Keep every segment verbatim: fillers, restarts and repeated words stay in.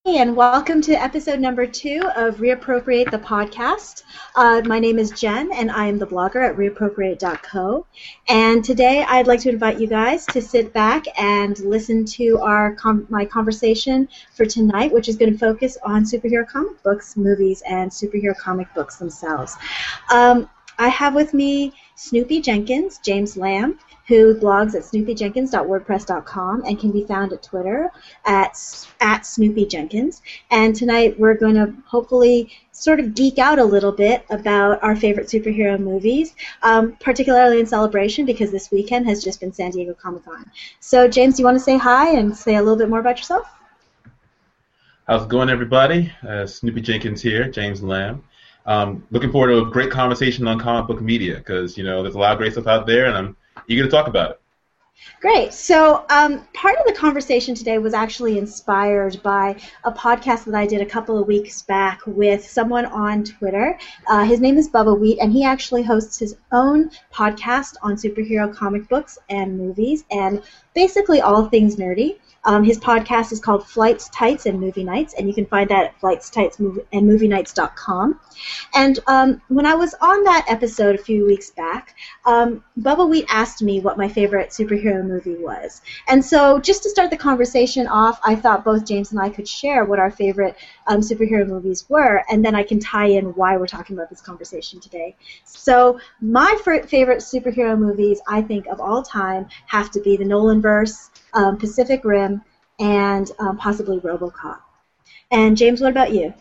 and welcome to episode number two of Reappropriate the Podcast. Uh, my name is Jen, and I am the blogger at reappropriate dot co. And today I'd like to invite you guys to sit back and listen to our com- my conversation for tonight, which is going to focus on superhero comic books, movies, and superhero comic books themselves. Um, I have with me Snoopy Jenkins, James Lamb, who blogs at snoopy jenkins dot wordpress dot com and can be found at Twitter at, at Snoopy Jenkins. And tonight we're going to hopefully sort of geek out a little bit about our favorite superhero movies, um, particularly in celebration because this weekend has just been San Diego Comic-Con. So, James, do you want to say hi and say a little bit more about yourself? How's it going, everybody? Uh, Snoopy Jenkins here, James Lamb. Um, looking forward to a great conversation on comic book media because, you know, there's a lot of great stuff out there, and I'm eager to talk about it. Great. So um, part of the conversation today was actually inspired by a podcast that I did a couple of weeks back with someone on Twitter. Uh, his name is Bubba Wheat, and he actually hosts his own podcast on superhero comic books and movies and basically all things nerdy. Um, his podcast is called Flights, Tights, and Movie Nights, and you can find that at flights tights and movie nights dot com. And um, when I was on that episode a few weeks back, um, Bubba Wheat asked me what my favorite superhero movie was. And so just to start the conversation off, I thought both James and I could share what our favorite um, superhero movies were, and then I can tie in why we're talking about this conversation today. So my f- favorite superhero movies, I think, of all time have to be the Nolanverse, Um, Pacific Rim, and um, possibly RoboCop. And James, what about you?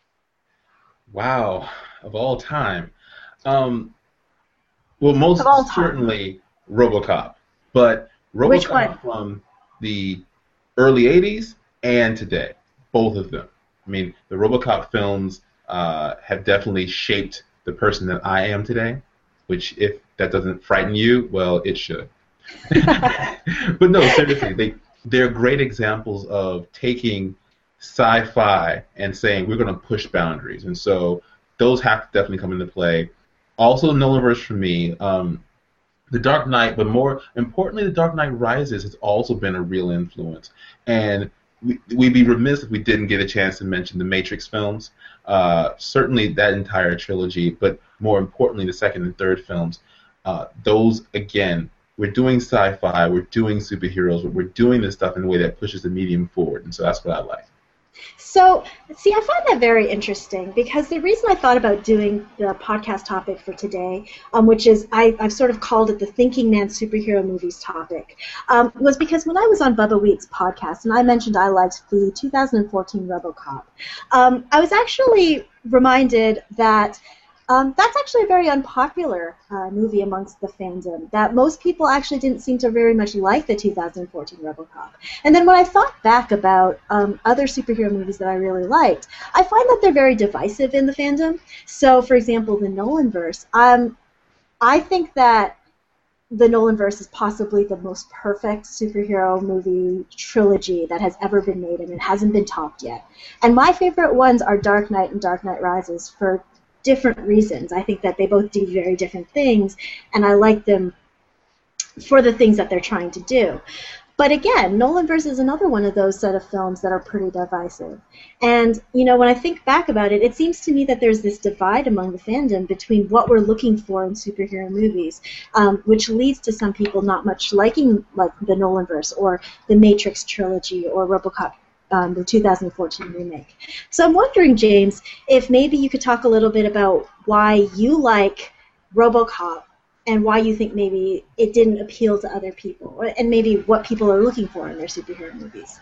Wow, of all time. Um, well, most certainly RoboCop, but RoboCop Which one? From the early eighties and today, both of them. I mean, the RoboCop films uh, have definitely shaped the person that I am today, which if that doesn't frighten you, well, it should. But no, seriously, they they're great examples of taking sci-fi and saying we're going to push boundaries, and so those have to definitely come into play. Also, Nolanverse for me, um, The Dark Knight, but more importantly, The Dark Knight Rises has also been a real influence, and we, we'd be remiss if we didn't get a chance to mention the Matrix films. Uh, certainly that entire trilogy, but more importantly, the second and third films. Uh, those again. We're doing sci-fi, we're doing superheroes, but we're doing this stuff in a way that pushes the medium forward, and so that's what I like. So, see, I find that very interesting because the reason I thought about doing the podcast topic for today, um, which is I, I've sort of called it the Thinking Man Superhero Movies topic, um, was because when I was on Bubba Wheat's podcast and I mentioned I liked the two thousand fourteen RoboCop, um, I was actually reminded that Um, that's actually a very unpopular uh, movie amongst the fandom, that most people actually didn't seem to very much like the two thousand fourteen RoboCop. And then when I thought back about um, other superhero movies that I really liked, I find that they're very divisive in the fandom. So, for example, the Nolanverse, um, I think that the Nolanverse is possibly the most perfect superhero movie trilogy that has ever been made, and it hasn't been topped yet. And my favorite ones are Dark Knight and Dark Knight Rises for different reasons. I think that they both do very different things, and I like them for the things that they're trying to do. But again, Nolanverse is another one of those set of films that are pretty divisive. And, you know, when I think back about it, it seems to me that there's this divide among the fandom between what we're looking for in superhero movies, um, which leads to some people not much liking like the Nolanverse or the Matrix trilogy or RoboCop, Um, the two thousand fourteen remake. So I'm wondering, James, if maybe you could talk a little bit about why you like RoboCop and why you think maybe it didn't appeal to other people, or, and maybe what people are looking for in their superhero movies.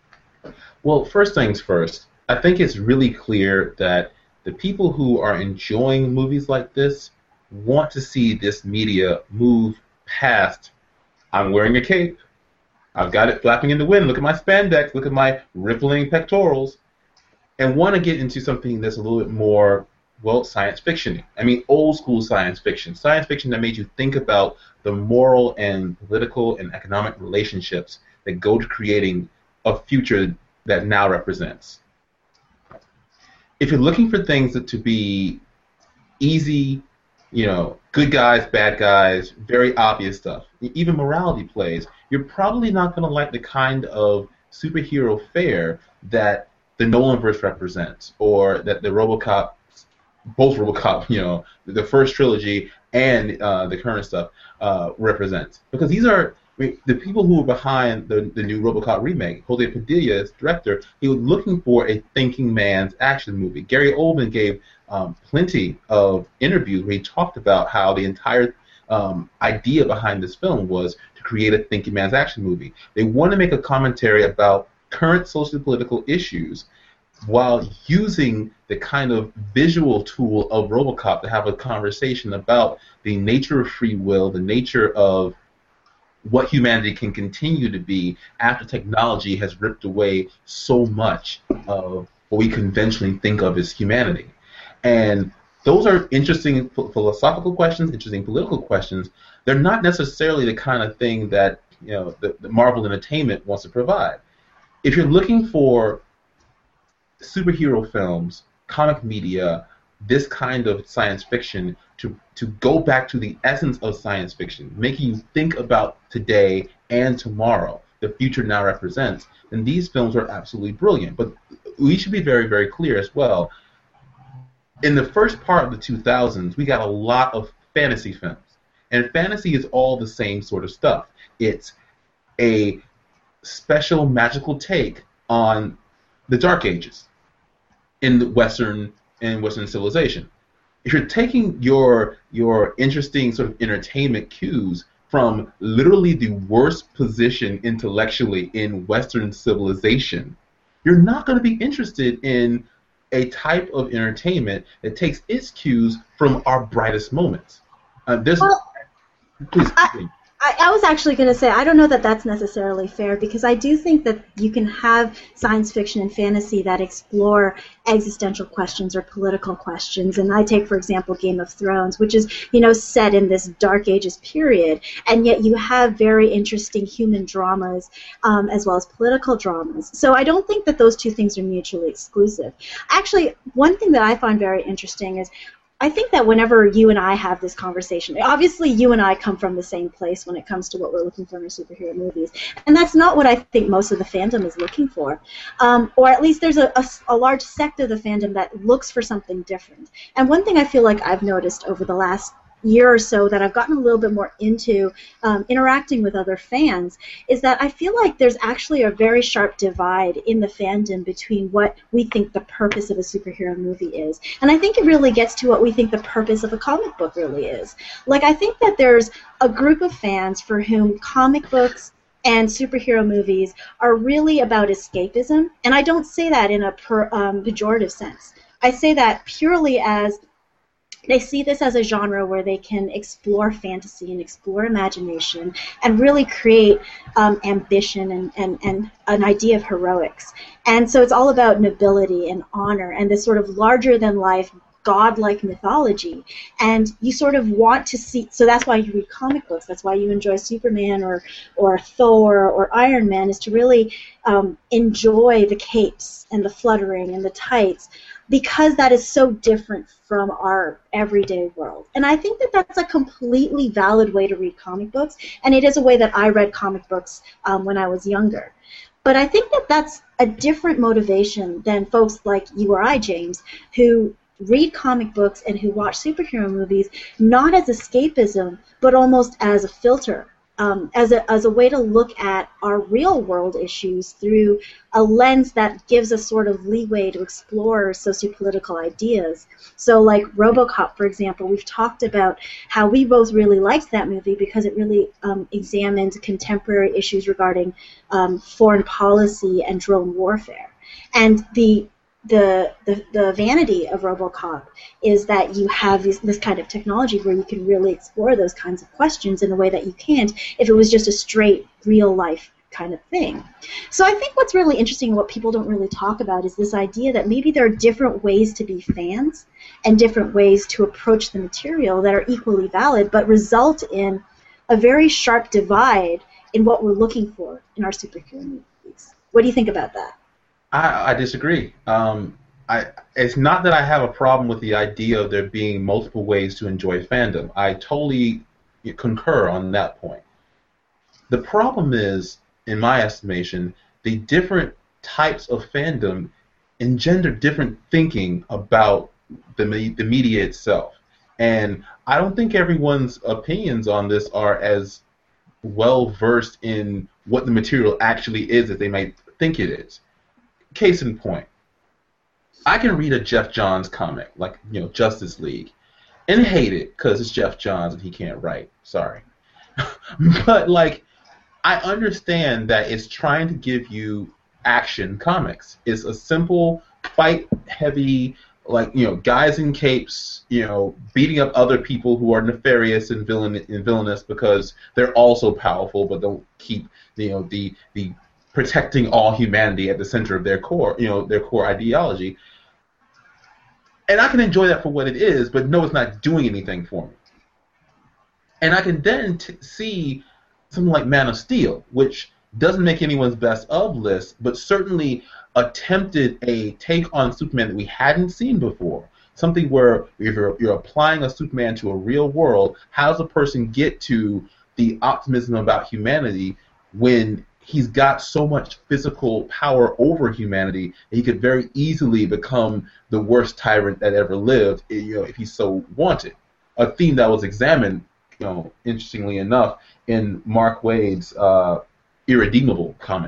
Well, first things first, I think it's really clear that the people who are enjoying movies like this want to see this media move past, I'm wearing a cape, I've got it flapping in the wind, look at my spandex, look at my rippling pectorals, and want to get into something that's a little bit more, well, science fiction. I mean, old school science fiction. Science fiction that made you think about the moral and political and economic relationships that go to creating a future that now represents. If you're looking for things that to be easy, you know, good guys, bad guys, very obvious stuff, even morality plays, you're probably not going to like the kind of superhero fare that the Nolanverse represents, or that the RoboCop, both RoboCop, you know, the first trilogy and uh, the current stuff uh, represents. Because these are, I mean, the people who were behind the, the new RoboCop remake. Jose Padilla, as director, he was looking for a thinking man's action movie. Gary Oldman gave um, plenty of interviews where he talked about how the entire um, idea behind this film was to create a thinking man's action movie. They want to make a commentary about current social political issues while using the kind of visual tool of RoboCop to have a conversation about the nature of free will, the nature of what humanity can continue to be after technology has ripped away so much of what we conventionally think of as humanity. And those are interesting philosophical questions, interesting political questions. They're not necessarily the kind of thing that, you know, the, the Marvel Entertainment wants to provide. If you're looking for superhero films, comic media, this kind of science fiction to to go back to the essence of science fiction, making you think about today and tomorrow, the future now represents, then these films are absolutely brilliant. But we should be very, very clear as well. In the first part of the two thousands, we got a lot of fantasy films. And fantasy is all the same sort of stuff. It's a special magical take on the Dark Ages in the Western in Western civilization. If you're taking your your interesting sort of entertainment cues from literally the worst position intellectually in Western civilization, you're not going to be interested in a type of entertainment that takes its cues from our brightest moments. Uh, this, well, please, I, please. I, I was actually going to say, I don't know that that's necessarily fair, because I do think that you can have science fiction and fantasy that explore existential questions or political questions. And I take, for example, Game of Thrones, which is, you know, set in this Dark Ages period, and yet you have very interesting human dramas um, as well as political dramas. So I don't think that those two things are mutually exclusive. Actually, one thing that I find very interesting is I think that whenever you and I have this conversation, obviously you and I come from the same place when it comes to what we're looking for in our superhero movies, and that's not what I think most of the fandom is looking for. Um, or at least there's a, a, a large sect of the fandom that looks for something different. And one thing I feel like I've noticed over the last year or so that I've gotten a little bit more into um, interacting with other fans is that I feel like there's actually a very sharp divide in the fandom between what we think the purpose of a superhero movie is. And I think it really gets to what we think the purpose of a comic book really is. Like, I think that there's a group of fans for whom comic books and superhero movies are really about escapism, and I don't say that in a per, um, pejorative sense. I say that purely as they see this as a genre where they can explore fantasy and explore imagination and really create um, ambition and, and, and an idea of heroics. And so it's all about nobility and honor and this sort of larger-than-life godlike mythology, and you sort of want to see, so that's why you read comic books, that's why you enjoy Superman or, or Thor or Iron Man, is to really um, enjoy the capes and the fluttering and the tights, because that is so different from our everyday world. And I think that that's a completely valid way to read comic books, and it is a way that I read comic books um, when I was younger. But I think that that's a different motivation than folks like you or I, James, who read comic books and who watch superhero movies not as escapism, but almost as a filter, um, as a as a way to look at our real world issues through a lens that gives us sort of leeway to explore sociopolitical ideas. So like RoboCop, for example, we've talked about how we both really liked that movie because it really um, examined contemporary issues regarding um, foreign policy and drone warfare. And the The, the the vanity of RoboCop is that you have this, this kind of technology where you can really explore those kinds of questions in a way that you can't if it was just a straight real-life kind of thing. So I think what's really interesting and what people don't really talk about is this idea that maybe there are different ways to be fans and different ways to approach the material that are equally valid but result in a very sharp divide in what we're looking for in our superhero movies. What do you think about that? I, I disagree. Um, I, it's not that I have a problem with the idea of there being multiple ways to enjoy fandom. I totally concur on that point. The problem is, in my estimation, the different types of fandom engender different thinking about the me- the media itself. And I don't think everyone's opinions on this are as well versed in what the material actually is as they might think it is. Case in point, I can read a Jeff Johns comic, like, you know, Justice League, and hate it because it's Jeff Johns and he can't write. Sorry. But, like, I understand that it's trying to give you action comics. It's a simple, fight-heavy, like, you know, guys in capes, you know, beating up other people who are nefarious and, villain, and villainous because they're also powerful but don't keep, you know, the the protecting all humanity at the center of their core, you know, their core ideology. And I can enjoy that for what it is, but no, it's not doing anything for me. And I can then t- see something like Man of Steel, which doesn't make anyone's best of list, but certainly attempted a take on Superman that we hadn't seen before. Something where if you're, you're applying a Superman to a real world, how does a person get to the optimism about humanity when he's got so much physical power over humanity that he could very easily become the worst tyrant that ever lived, you know, if he so wanted? A theme that was examined, you know, interestingly enough, in Mark Waid's uh, Irredeemable comic.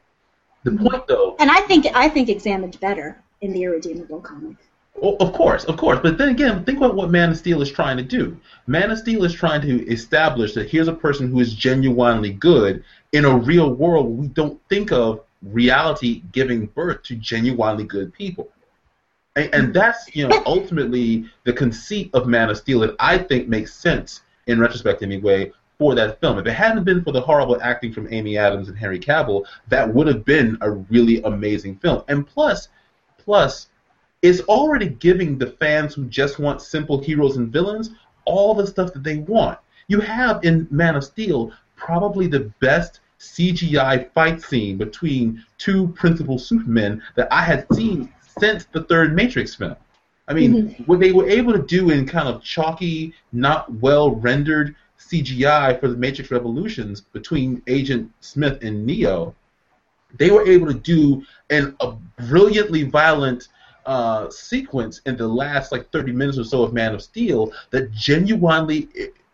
The point, though, and I think I think examined better in the Irredeemable comic. Well, of course, of course. But then again, think about what Man of Steel is trying to do. Man of Steel is trying to establish that here's a person who is genuinely good in a real world where we don't think of reality giving birth to genuinely good people. And, and that's, you know, ultimately the conceit of Man of Steel that I think makes sense, in retrospect anyway, for that film. If it hadn't been for the horrible acting from Amy Adams and Henry Cavill, that would have been a really amazing film. And plus, plus, it's already giving the fans who just want simple heroes and villains all the stuff that they want. You have in Man of Steel probably the best C G I fight scene between two principal Supermen that I had seen since the third Matrix film. I mean, mm-hmm. what they were able to do in kind of chalky, not well-rendered C G I for the Matrix Revolutions between Agent Smith and Neo, they were able to do in a brilliantly violent uh, sequence in the last like thirty minutes or so of Man of Steel that genuinely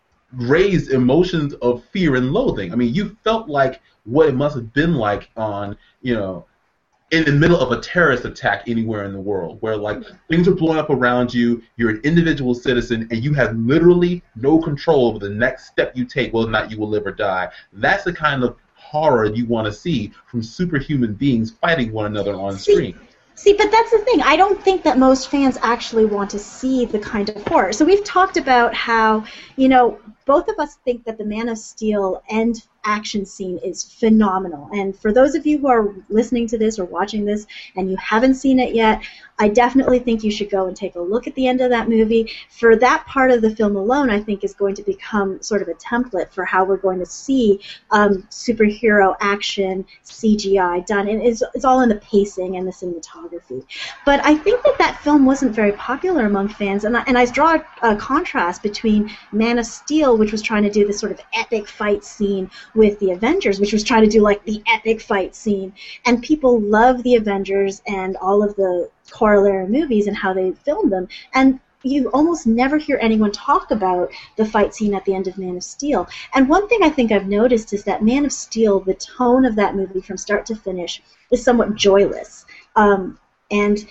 raised emotions of fear and loathing. I mean, you felt like what it must have been like on, you know, in the middle of a terrorist attack anywhere in the world, where like things are blowing up around you, you're an individual citizen, and you have literally no control over the next step you take, whether or not you will live or die. That's the kind of horror you want to see from superhuman beings fighting one another on screen. See, but that's the thing. I don't think that most fans actually want to see the kind of horror. So we've talked about how, you know, both of us think that the Man of Steel end action scene is phenomenal. And for those of you who are listening to this or watching this and you haven't seen it yet, I definitely think you should go and take a look at the end of that movie. For that part of the film alone, I think is going to become sort of a template for how we're going to see um, superhero action C G I done. And it's, it's all in the pacing and the cinematography. But I think that that film wasn't very popular among fans. And I, and I draw a, a contrast between Man of Steel, which was trying to do this sort of epic fight scene, with the Avengers, which was trying to do like the epic fight scene. And people love the Avengers and all of the corollary movies and how they filmed them. And you almost never hear anyone talk about the fight scene at the end of Man of Steel. And one thing I think I've noticed is that Man of Steel, the tone of that movie from start to finish, is somewhat joyless. Um, and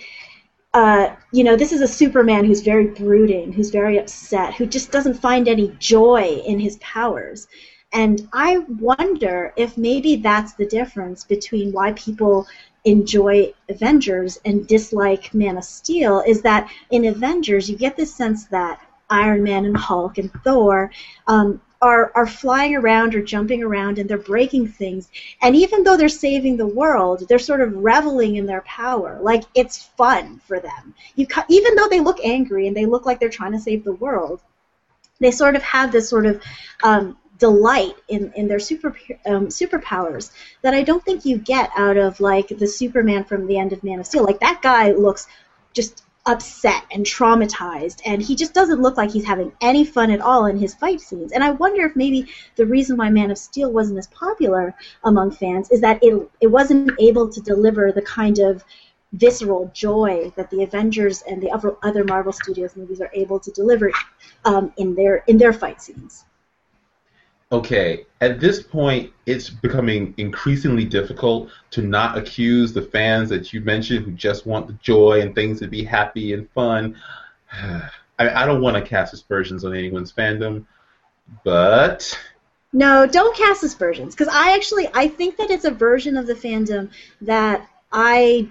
Uh, you know, this is a Superman who's very brooding, who's very upset, who just doesn't find any joy in his powers. And I wonder if maybe that's the difference between why people enjoy Avengers and dislike Man of Steel, is that in Avengers you get this sense that Iron Man and Hulk and Thor um, are, are flying around or jumping around and they're breaking things. And even though they're saving the world, they're sort of reveling in their power. Like, it's fun for them. You ca- even though they look angry and they look like they're trying to save the world, they sort of have this sort of um, delight in, in their super um, superpowers that I don't think you get out of, like, the Superman from the end of Man of Steel. Like, that guy looks just upset and traumatized, and he just doesn't look like he's having any fun at all in his fight scenes. And I wonder if maybe the reason why Man of Steel wasn't as popular among fans is that it it wasn't able to deliver the kind of visceral joy that the Avengers and the other other Marvel Studios movies are able to deliver um, in their in their fight scenes. Okay, at this point, it's becoming increasingly difficult to not accuse the fans that you mentioned who just want the joy and things to be happy and fun. I, I don't want to cast aspersions on anyone's fandom, but... No, don't cast aspersions, because I actually, I think that it's a version of the fandom that I,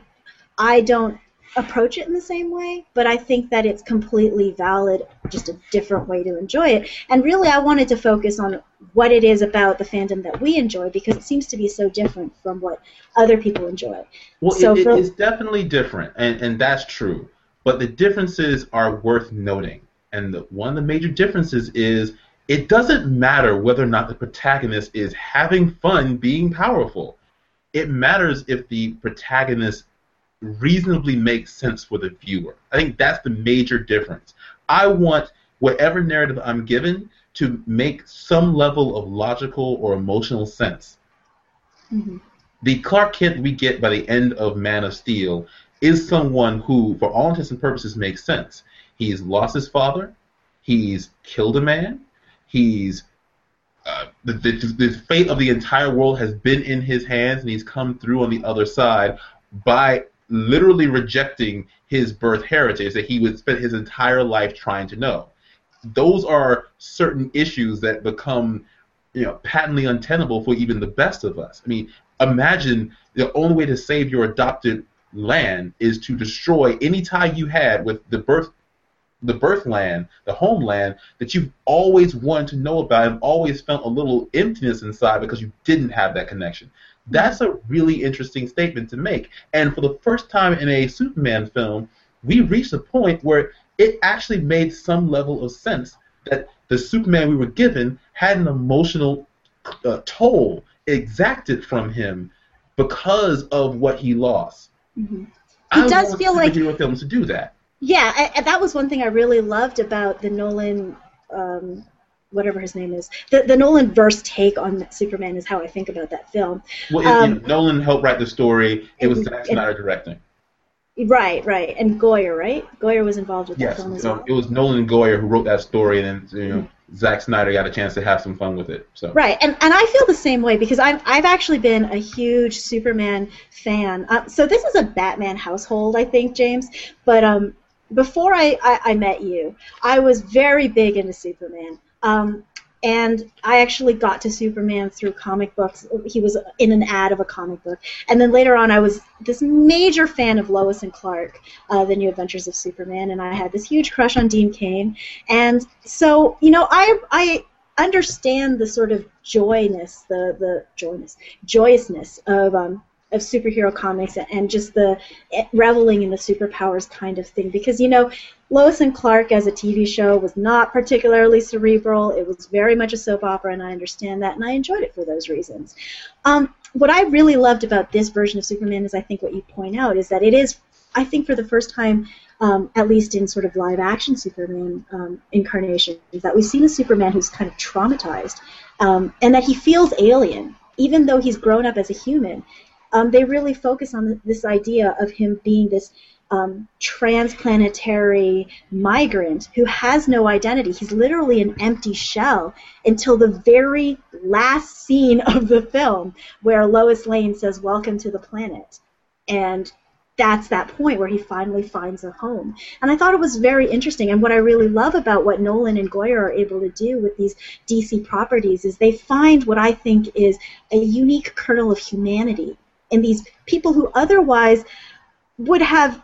I don't approach it in the same way, but I think that it's completely valid, just a different way to enjoy it. And really, I wanted to focus on what it is about the fandom that we enjoy, because it seems to be so different from what other people enjoy. Well, so it, for, it's definitely different, and, and that's true. But the differences are worth noting. And the, one of the major differences is it doesn't matter whether or not the protagonist is having fun being powerful. It matters if the protagonist reasonably makes sense for the viewer. I think that's the major difference. I want whatever narrative I'm given to make some level of logical or emotional sense. Mm-hmm. The Clark Kent we get by the end of Man of Steel is someone who, for all intents and purposes, makes sense. He's lost his father. He's killed a man. He's uh, the, the, the fate of the entire world has been in his hands, and he's come through on the other side by literally rejecting his birth heritage that he would spend his entire life trying to know. Those are certain issues that become, you know, patently untenable for even the best of us. I mean, imagine the only way to save your adopted land is to destroy any tie you had with the birth, the birth land, the homeland that you've always wanted to know about and always felt a little emptiness inside because you didn't have that connection. That's a really interesting statement to make. And for the first time in a Superman film, we reached a point where it actually made some level of sense that the Superman we were given had an emotional uh, toll exacted from him because of what he lost. Mm-hmm. He I does want feel like superhero films to do that. Yeah, I, and that was one thing I really loved about the Nolan, um, whatever his name is, the the Nolan verse take on Superman is how I think about that film. Well, it, um, you know, Nolan helped write the story. It and, was Zack Snyder directing. Right, right, and Goyer, right? Goyer was involved with Yes, that film as um, well. it was Nolan and Goyer who wrote that story, and then, you know, mm-hmm. Zack Snyder got a chance to have some fun with it. So. Right, and, and I feel the same way because I've, I've actually been a huge Superman fan. Uh, so this is a Batman household, I think, James. But um, before I, I, I met you, I was very big into Superman. Um, and I actually got to Superman through comic books. He was in an ad of a comic book. And then later on, I was this major fan of Lois and Clark, uh, The New Adventures of Superman, and I had this huge crush on Dean Cain. And so, you know, I I understand the sort of joyness, the the joyness, joyousness of um, of superhero comics and just the reveling in the superpowers kind of thing. Because, you know, Lois and Clark as a T V show was not particularly cerebral. It was very much a soap opera, and I understand that, and I enjoyed it for those reasons. Um, what I really loved about this version of Superman is I think what you point out is that it is, I think for the first time, um, at least in sort of live-action Superman um, incarnations, that we've seen a Superman who's kind of traumatized, um, and that he feels alien, even though he's grown up as a human. Um, they really focus on this idea of him being this um, transplanetary migrant who has no identity. He's literally an empty shell until the very last scene of the film where Lois Lane says, "Welcome to the planet." And that's that point where he finally finds a home. And I thought it was very interesting. And what I really love about what Nolan and Goyer are able to do with these D C properties is they find what I think is a unique kernel of humanity in these people who otherwise would have,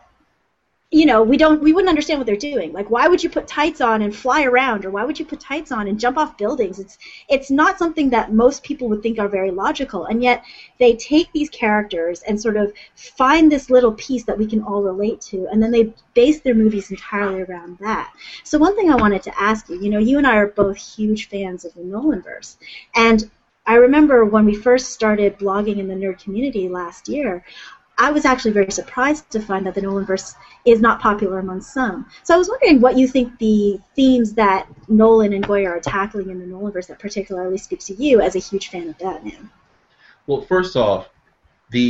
you know, we don't, we wouldn't understand what they're doing. Like, why would you put tights on and fly around, or why would you put tights on and jump off buildings? It's, it's not something that most people would think are very logical, and yet they take these characters and sort of find this little piece that we can all relate to, and then they base their movies entirely around that. So one thing I wanted to ask you, you know, you and I are both huge fans of the Nolanverse, and I remember when we first started blogging in the nerd community last year, I was actually very surprised to find that the Nolanverse is not popular among some. So I was wondering what you think the themes that Nolan and Goyer are tackling in the Nolanverse that particularly speaks to you as a huge fan of Batman. Well, first off, the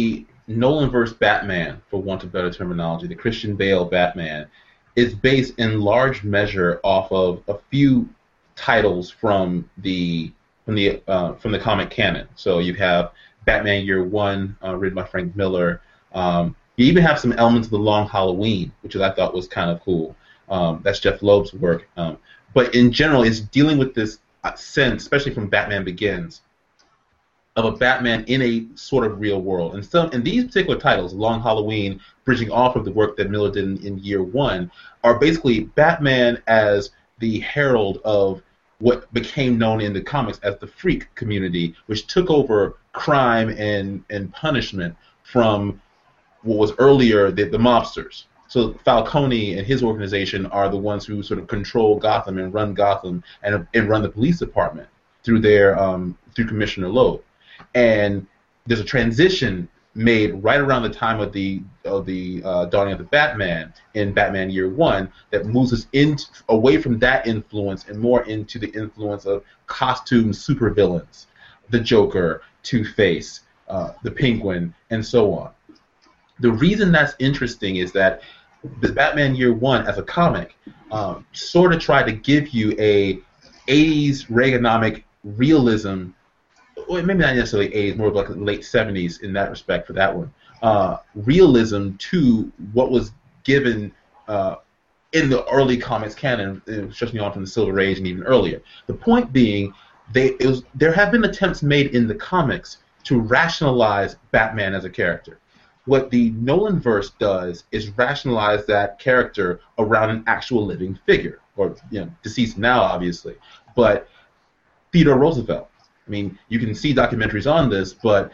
Nolanverse Batman, for want of better terminology, the Christian Bale Batman, is based in large measure off of a few titles from the from the uh, from the comic canon. So you have Batman Year One, uh, written by Frank Miller. Um, you even have some elements of The Long Halloween, which I thought was kind of cool. Um, that's Jeff Loeb's work. Um, but in general, it's dealing with this sense, especially from Batman Begins, of a Batman in a sort of real world. And some, in these particular titles, Long Halloween, bridging off of the work that Miller did in, in Year One, are basically Batman as the herald of what became known in the comics as the Freak community, which took over crime and, and punishment from what was earlier the, the mobsters. So Falcone and his organization are the ones who sort of control Gotham and run Gotham and, and run the police department through their um, through Commissioner Loeb. And there's a transition made right around the time of the of the uh, dawning of the Batman in Batman Year One that moves us in away from that influence and more into the influence of costume supervillains, the Joker, Two-Face, uh, the Penguin, and so on. The reason that's interesting is that the Batman Year One as a comic um, sort of tried to give you a eighties Reaganomic realism. Well, maybe not necessarily eighties, more like the late seventies in that respect for that one. Uh, realism to what was given uh, in the early comics canon, stretching on from the Silver Age and even earlier. The point being, they it was there have been attempts made in the comics to rationalize Batman as a character. What the Nolanverse does is rationalize that character around an actual living figure, or you know, deceased now, obviously, but Theodore Roosevelt. I mean, you can see documentaries on this, but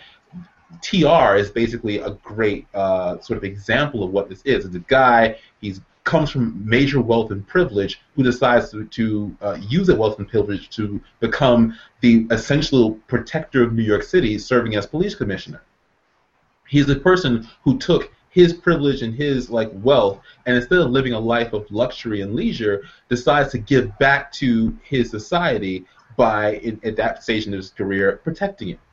T R is basically a great uh, sort of example of what this is. It's a guy, he comes from major wealth and privilege, who decides to, to uh, use that wealth and privilege to become the essential protector of New York City, serving as police commissioner. He's the person who took his privilege and his like wealth, and instead of living a life of luxury and leisure, decides to give back to his society by, in, at that stage in his career, protecting it.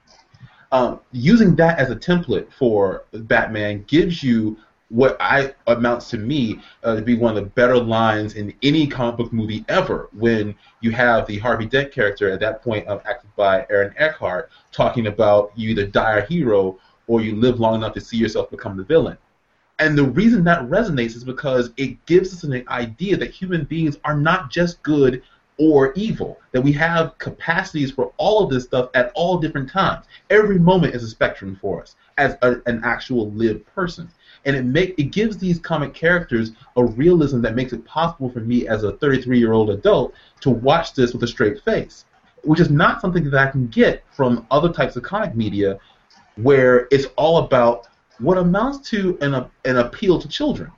Um, using that as a template for Batman gives you what I amounts to me uh, to be one of the better lines in any comic book movie ever, when you have the Harvey Dent character at that point, uh, acted by Aaron Eckhart, talking about you either die a hero or you live long enough to see yourself become the villain. And the reason that resonates is because it gives us an idea that human beings are not just good or evil, that we have capacities for all of this stuff at all different times. Every moment is a spectrum for us as a, an actual lived person. And it make it gives these comic characters a realism that makes it possible for me as a thirty-three-year-old adult to watch this with a straight face, which is not something that I can get from other types of comic media where it's all about what amounts to an, uh, an appeal to children.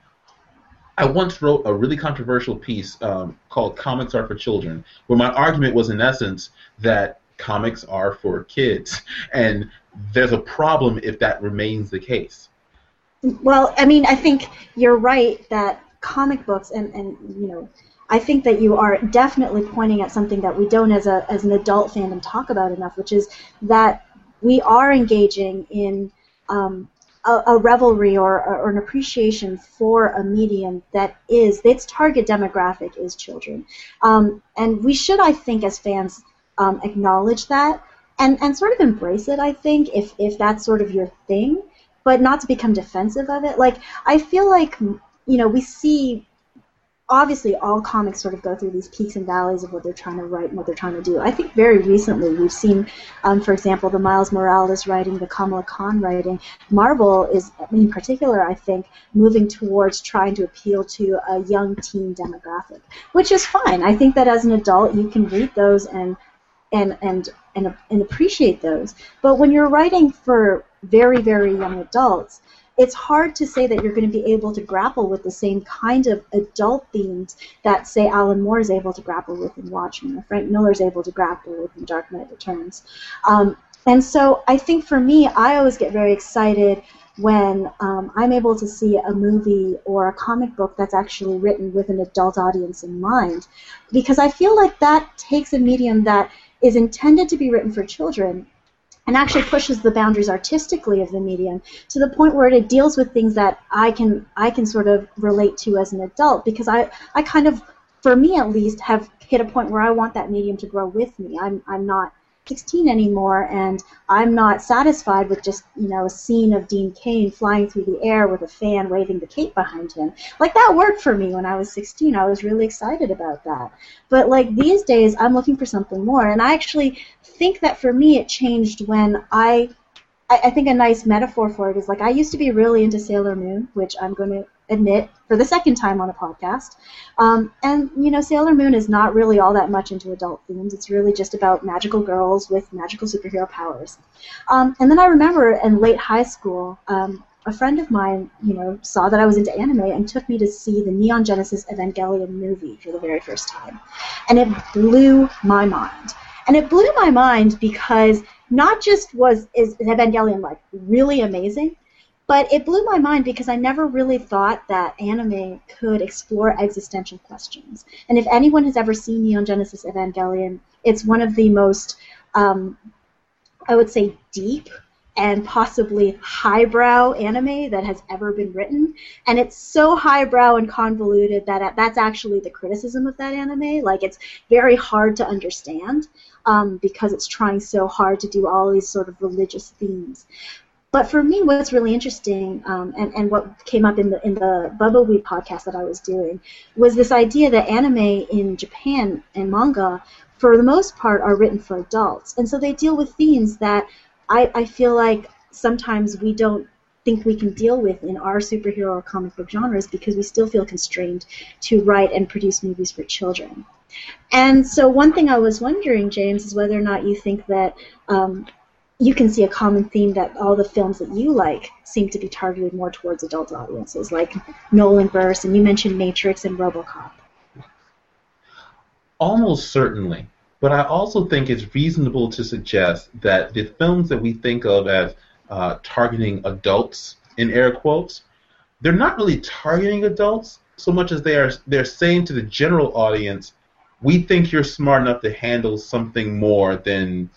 I once wrote a really controversial piece um, called Comics Are for Children, where my argument was, in essence, that comics are for kids. And there's a problem if that remains the case. Well, I mean, I think you're right that comic books, and, and you know, I think that you are definitely pointing at something that we don't as a as an adult fandom talk about enough, which is that we are engaging in um, a, a revelry or, or an appreciation for a medium that is, its target demographic is children. Um, and we should, I think, as fans, um, acknowledge that and, and sort of embrace it, I think, if, if that's sort of your thing, but not to become defensive of it. Like, I feel like, you know, we see, obviously all comics sort of go through these peaks and valleys of what they're trying to write and what they're trying to do. I think very recently we've seen, um, for example, the Miles Morales writing, the Kamala Khan writing. Marvel is, in particular, I think, moving towards trying to appeal to a young teen demographic, which is fine. I think that as an adult you can read those and and and and, and appreciate those. But when you're writing for very, very young adults, it's hard to say that you're going to be able to grapple with the same kind of adult themes that, say, Alan Moore is able to grapple with in Watchmen, or Frank Miller is able to grapple with in Dark Knight Returns. Um, and so I think for me, I always get very excited when um, I'm able to see a movie or a comic book that's actually written with an adult audience in mind, because I feel like that takes a medium that is intended to be written for children and actually pushes the boundaries artistically of the medium to the point where it deals with things that I can I can sort of relate to as an adult, because I, I kind of, for me at least, have hit a point where I want that medium to grow with me. I'm I'm not sixteen anymore, and I'm not satisfied with just, you know, a scene of Dean Cain flying through the air with a fan waving the cape behind him. Like, that worked for me when I was sixteen. I was really excited about that. But like these days, I'm looking for something more, and I actually think that for me it changed when I, I, I think a nice metaphor for it is, like, I used to be really into Sailor Moon, which I'm going to admit for the second time on a podcast. Um, and, you know, Sailor Moon is not really all that much into adult themes. It's really just about magical girls with magical superhero powers. Um, and then I remember in late high school, um, a friend of mine, you know, saw that I was into anime and took me to see the Neon Genesis Evangelion movie for the very first time. And it blew my mind. And it blew my mind because not just was is Evangelion, like, really amazing, but it blew my mind because I never really thought that anime could explore existential questions. And if anyone has ever seen Neon Genesis Evangelion, it's one of the most, um, I would say, deep and possibly highbrow anime that has ever been written. And it's so highbrow and convoluted that that's actually the criticism of that anime. Like, it's very hard to understand um, because it's trying so hard to do all these sort of religious themes. But for me, what's really interesting, um, and, and what came up in the in the Bubba Weed podcast that I was doing, was this idea that anime in Japan and manga, for the most part, are written for adults. And so they deal with themes that I, I feel like sometimes we don't think we can deal with in our superhero or comic book genres because we still feel constrained to write and produce movies for children. And so one thing I was wondering, James, is whether or not you think that um, you can see a common theme that all the films that you like seem to be targeted more towards adult audiences, like Nolanverse, and you mentioned Matrix and RoboCop. Almost certainly. But I also think it's reasonable to suggest that the films that we think of as uh, targeting adults, in air quotes, they're not really targeting adults so much as they are they're saying to the general audience, we think you're smart enough to handle something more than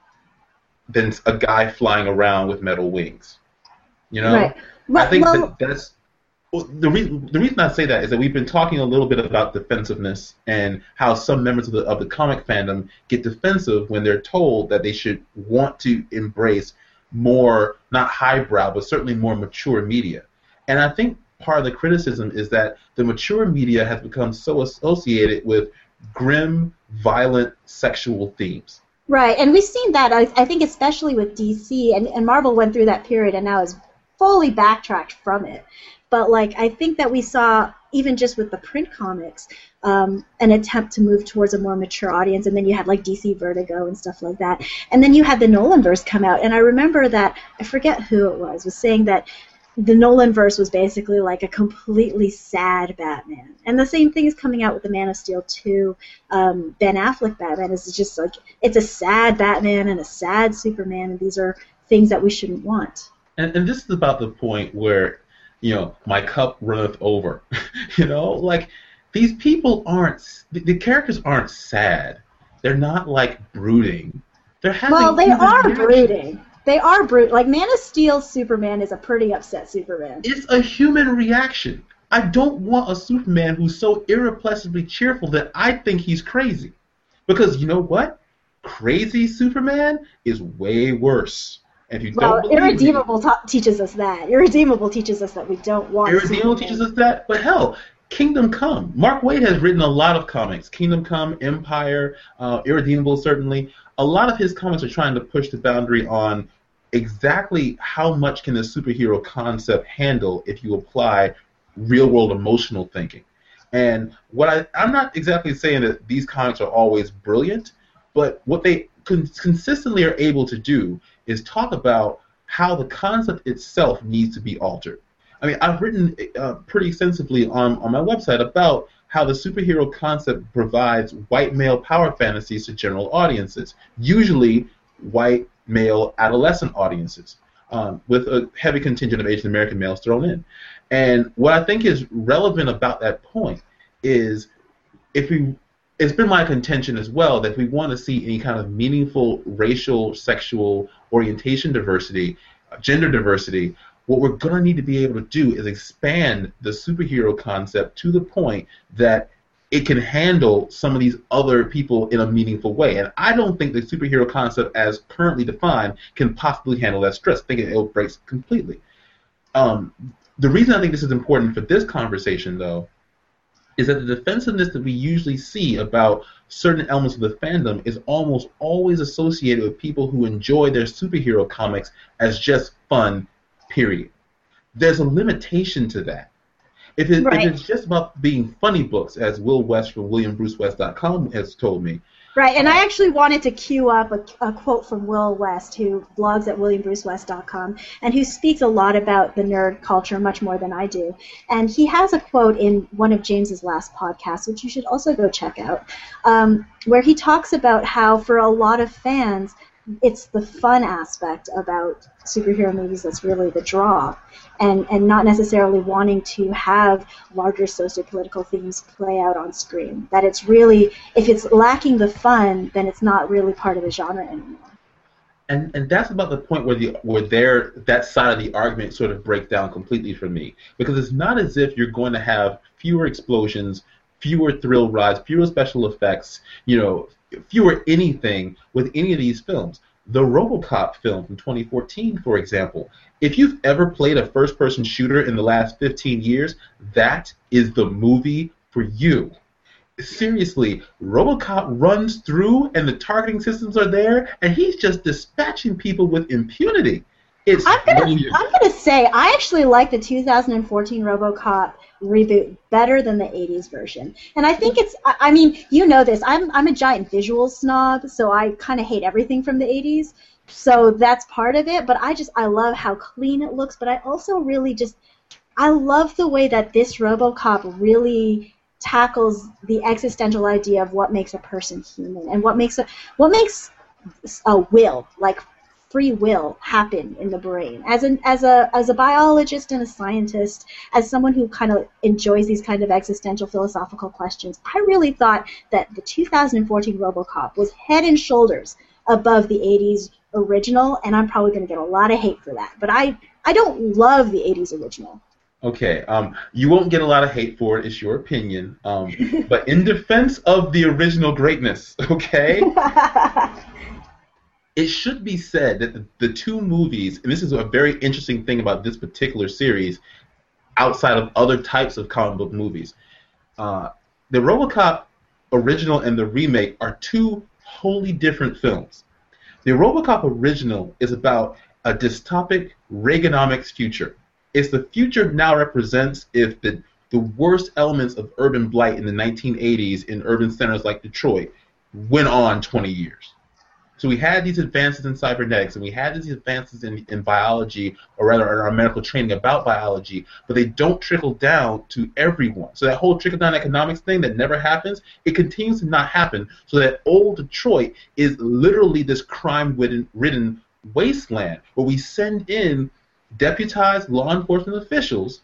than a guy flying around with metal wings. You know? Right. Well, I think well, that that's well, the reason the reason I say that is that we've been talking a little bit about defensiveness and how some members of the of the comic fandom get defensive when they're told that they should want to embrace more, not highbrow, but certainly more mature media. And I think part of the criticism is that the mature media has become so associated with grim, violent, sexual themes. Right, and we've seen that, I, I think, especially with D C, and, and Marvel went through that period and now is fully backtracked from it. But, like, I think that we saw, even just with the print comics, um, an attempt to move towards a more mature audience, and then you had, like, D C Vertigo and stuff like that. And then you had the Nolanverse come out, and I remember that, I forget who it was, was saying that the Nolanverse was basically like a completely sad Batman. And the same thing is coming out with the Man of Steel two. Um, Ben Affleck Batman is just like, it's a sad Batman and a sad Superman, and these are things that we shouldn't want. And, and this is about the point where, you know, my cup runneth over. You know, like, these people aren't, the, the characters aren't sad. They're not, like, brooding. They're having Well, they are reactions. brooding. They are brute. Like, Man of Steel Superman is a pretty upset Superman. It's a human reaction. I don't want a Superman who's so irrepressibly cheerful that I think he's crazy. Because you know what? Crazy Superman is way worse. And if you Well, don't believe Irredeemable ta- teaches us that. Irredeemable teaches us that we don't want Irredeemable Superman. teaches us that. But hell, Kingdom Come. Mark Waid has written a lot of comics. Kingdom Come, Empire, uh, Irredeemable certainly. A lot of his comics are trying to push the boundary on exactly how much can the superhero concept handle if you apply real-world emotional thinking. And what I, I'm not exactly saying that these comics are always brilliant, but what they con- consistently are able to do is talk about how the concept itself needs to be altered. I mean, I've written uh, pretty extensively on, on my website about how the superhero concept provides white male power fantasies to general audiences, usually white male adolescent audiences, um, with a heavy contingent of Asian American males thrown in. And what I think is relevant about that point is if we it's been my contention as well that if we want to see any kind of meaningful racial, sexual orientation diversity, uh, gender diversity, what we're going to need to be able to do is expand the superhero concept to the point that it can handle some of these other people in a meaningful way. And I don't think the superhero concept as currently defined can possibly handle that stress. I think it, it breaks completely. Um, the reason I think this is important for this conversation, though, is that the defensiveness that we usually see about certain elements of the fandom is almost always associated with people who enjoy their superhero comics as just fun, period. There's a limitation to that. If, it, right. if it's just about being funny books, as Will West from William Bruce West dot com has told me. Right, and I actually wanted to cue up a, a quote from Will West, who blogs at William Bruce West dot com, and who speaks a lot about the nerd culture much more than I do. And he has a quote in one of James's last podcasts, which you should also go check out, um, where he talks about how for a lot of fans, it's the fun aspect about superhero movies that's really the draw, and, and not necessarily wanting to have larger socio-political themes play out on screen. That it's really, if it's lacking the fun, then it's not really part of the genre anymore. And and that's about the point where the where their that side of the argument sort of breaks down completely for me, because it's not as if you're going to have fewer explosions, fewer thrill rides, fewer special effects, you know, fewer anything with any of these films. The RoboCop film from twenty fourteen, for example, if you've ever played a first-person shooter in the last fifteen years, that is the movie for you. Seriously, RoboCop runs through and the targeting systems are there, and he's just dispatching people with impunity. It's I'm gonna, I'm gonna say I actually like the two thousand fourteen RoboCop reboot better than the eighties version, and I think it's. I, I mean, you know this. I'm I'm a giant visual snob, so I kind of hate everything from the eighties. So that's part of it. But I just I love how clean it looks. But I also really just I love the way that this RoboCop really tackles the existential idea of what makes a person human and what makes a what makes a will like. free will happen in the brain. As an as a as a biologist and a scientist, as someone who kind of enjoys these kind of existential philosophical questions, I really thought that the two thousand fourteen RoboCop was head and shoulders above the eighties original, and I'm probably going to get a lot of hate for that. But I I don't love the eighties original. Okay, um, you won't get a lot of hate for it. It's your opinion. Um, but in defense of the original greatness, okay. It should be said that the, the two movies, and this is a very interesting thing about this particular series, outside of other types of comic book movies, uh, the RoboCop original and the remake are two wholly different films. The RoboCop original is about a dystopic Reaganomics future. It's the future now represents if the, the worst elements of urban blight in the nineteen eighties in urban centers like Detroit went on twenty years. So we had these advances in cybernetics, and we had these advances in, in biology, or rather in our medical training about biology, but they don't trickle down to everyone. So that whole trickle-down economics thing that never happens, it continues to not happen, so that old Detroit is literally this crime-ridden wasteland where we send in deputized law enforcement officials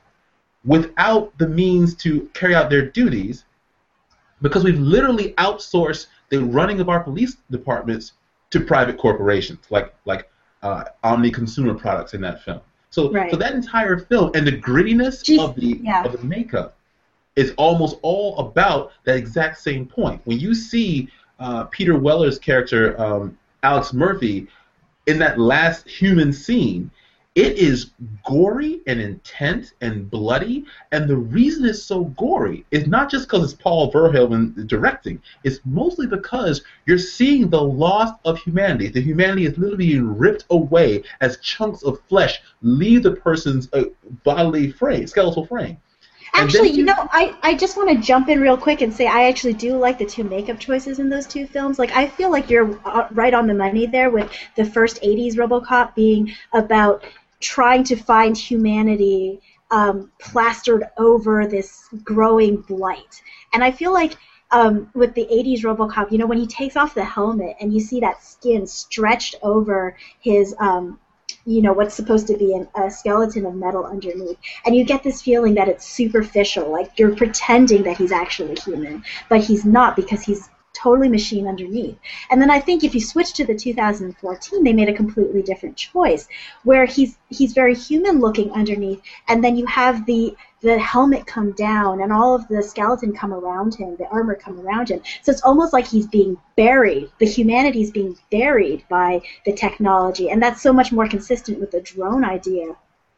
without the means to carry out their duties, because we've literally outsourced the running of our police departments to private corporations, like like uh, Omni Consumer Products in that film. So, right. so that entire film and the grittiness Jeez, of the yeah. of the makeup is almost all about that exact same point. When you see uh, Peter Weller's character, um, Alex Murphy, in that last human scene, it is gory and intense and bloody, and the reason it's so gory is not just because it's Paul Verhoeven directing. It's mostly because you're seeing the loss of humanity. The humanity is literally being ripped away as chunks of flesh leave the person's uh, bodily frame, skeletal frame. Actually, you, you know, I, I just want to jump in real quick and say I actually do like the two makeup choices in those two films. Like, I feel like you're right on the money there with the first eighties RoboCop being about trying to find humanity um, plastered over this growing blight. And I feel like um, with the eighties RoboCop, you know, when he takes off the helmet and you see that skin stretched over his um, you know, what's supposed to be an, a skeleton of metal underneath. And you get this feeling that it's superficial, like you're pretending that he's actually human, but he's not because he's totally machine underneath. And then I think if you switch to the two thousand fourteen, they made a completely different choice, where he's he's very human looking underneath, and then you have the the helmet come down and all of the skeleton come around him, the armor come around him. So it's almost like he's being buried. The humanity is being buried by the technology, and that's so much more consistent with the drone idea.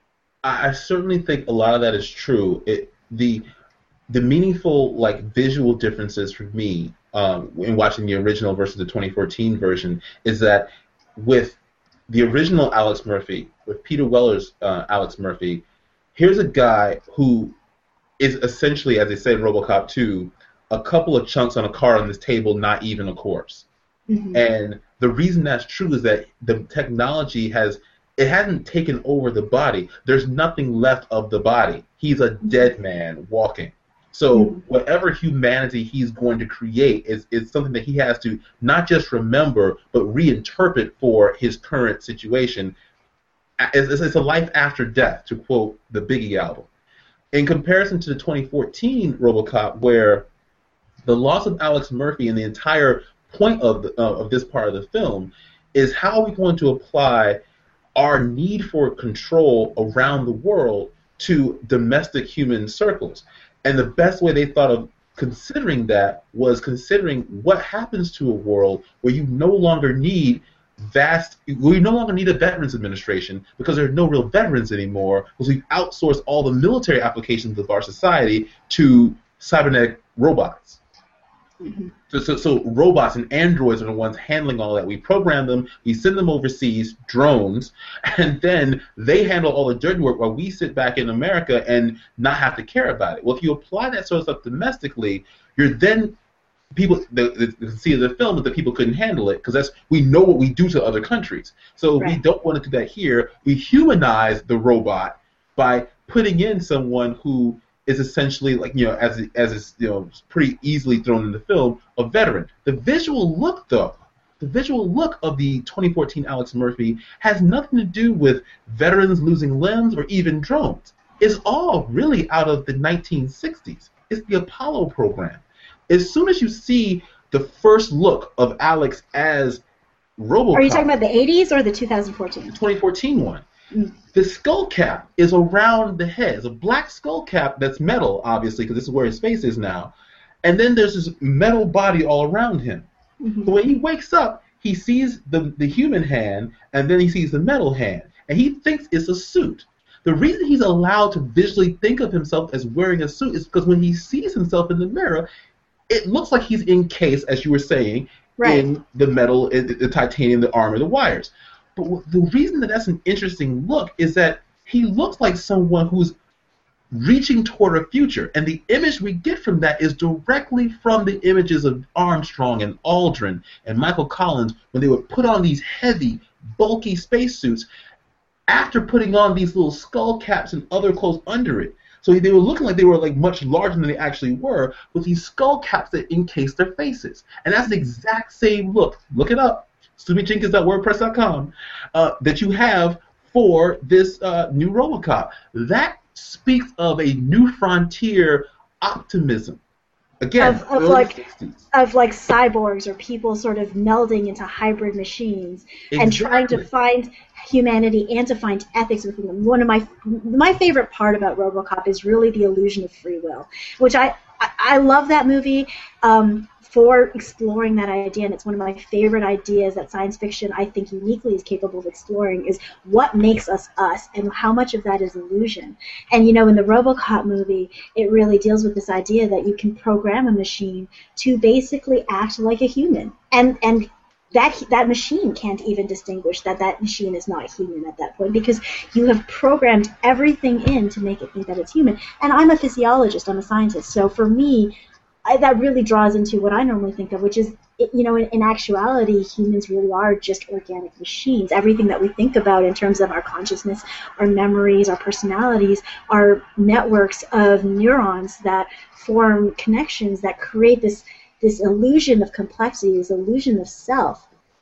I certainly think a lot of that is true. It the the meaningful like visual differences for me um, in watching the original versus the twenty fourteen version is that with the original Alex Murphy, with Peter Weller's uh, Alex Murphy, here's a guy who is essentially, as they say in RoboCop two, a couple of chunks on a car on this table, not even a corpse. Mm-hmm. And the reason that's true is that the technology has it hasn't taken over the body. There's nothing left of the body. He's a dead man walking. So whatever humanity he's going to create is, is something that he has to not just remember, but reinterpret for his current situation. It's, it's a life after death, to quote the Biggie album. In comparison to the twenty fourteen RoboCop, where the loss of Alex Murphy and the entire point of, the, uh, of this part of the film is how are we going to apply our need for control around the world to domestic human circles. And the best way they thought of considering that was considering what happens to a world where you no longer need vast, where you no longer need a Veterans Administration because there are no real veterans anymore, because we've outsourced all the military applications of our society to cybernetic robots. Mm-hmm. So, so, so robots and androids are the ones handling all that. We program them, we send them overseas, drones, and then they handle all the dirty work while we sit back in America and not have to care about it. Well, if you apply that sort of stuff domestically, you're then people the, the, the see the film that the people couldn't handle it because that's we know what we do to other countries. So right. We don't want to do that here. We humanize the robot by putting in someone who is essentially like, you know, as as is, you know, pretty easily thrown in the film, a veteran. The visual look, though, the visual look of the twenty fourteen Alex Murphy has nothing to do with veterans losing limbs or even drones. It's all really out of the nineteen sixties. It's the Apollo program. As soon as you see the first look of Alex as RoboCop, are you talking about the eighties or the two thousand fourteen? The twenty fourteen one. The skull cap is around the head. It's a black skull cap that's metal, obviously, because this is where his face is now. And then there's this metal body all around him. Mm-hmm. So when he wakes up, he sees the, the human hand, and then he sees the metal hand. And he thinks it's a suit. The reason he's allowed to visually think of himself as wearing a suit is because when he sees himself in the mirror, it looks like he's encased, as you were saying, right. in the metal, the, the titanium, the armor, the wires. But the reason that that's an interesting look is that he looks like someone who's reaching toward a future. And the image we get from that is directly from the images of Armstrong and Aldrin and Michael Collins when they would put on these heavy, bulky spacesuits after putting on these little skull caps and other clothes under it. So they were looking like they were like much larger than they actually were with these skull caps that encased their faces. And that's the exact same look. Look it up. Stu B Jenkins dot wordpress dot com, uh, that you have for this uh, new RoboCop. That speaks of a new frontier optimism. Again, of, of like sixties. Of like cyborgs or people sort of melding into hybrid machines exactly. and trying to find humanity and to find ethics within them. One of my my favorite part about RoboCop is really the illusion of free will, which I I, I love that movie. Um, for exploring that idea, and it's one of my favorite ideas that science fiction, I think, uniquely is capable of exploring, is what makes us us, and how much of that is illusion. And, you know, in the RoboCop movie, it really deals with this idea that you can program a machine to basically act like a human, and and that that machine can't even distinguish that that machine is not human at that point, because you have programmed everything in to make it think that it's human. And I'm a physiologist, I'm a scientist, so for me, I, that really draws into what I normally think of, which is, you know, in, in actuality, humans really are just organic machines. Everything that we think about in terms of our consciousness, our memories, our personalities, are networks of neurons that form connections that create this this illusion of complexity, this illusion of self.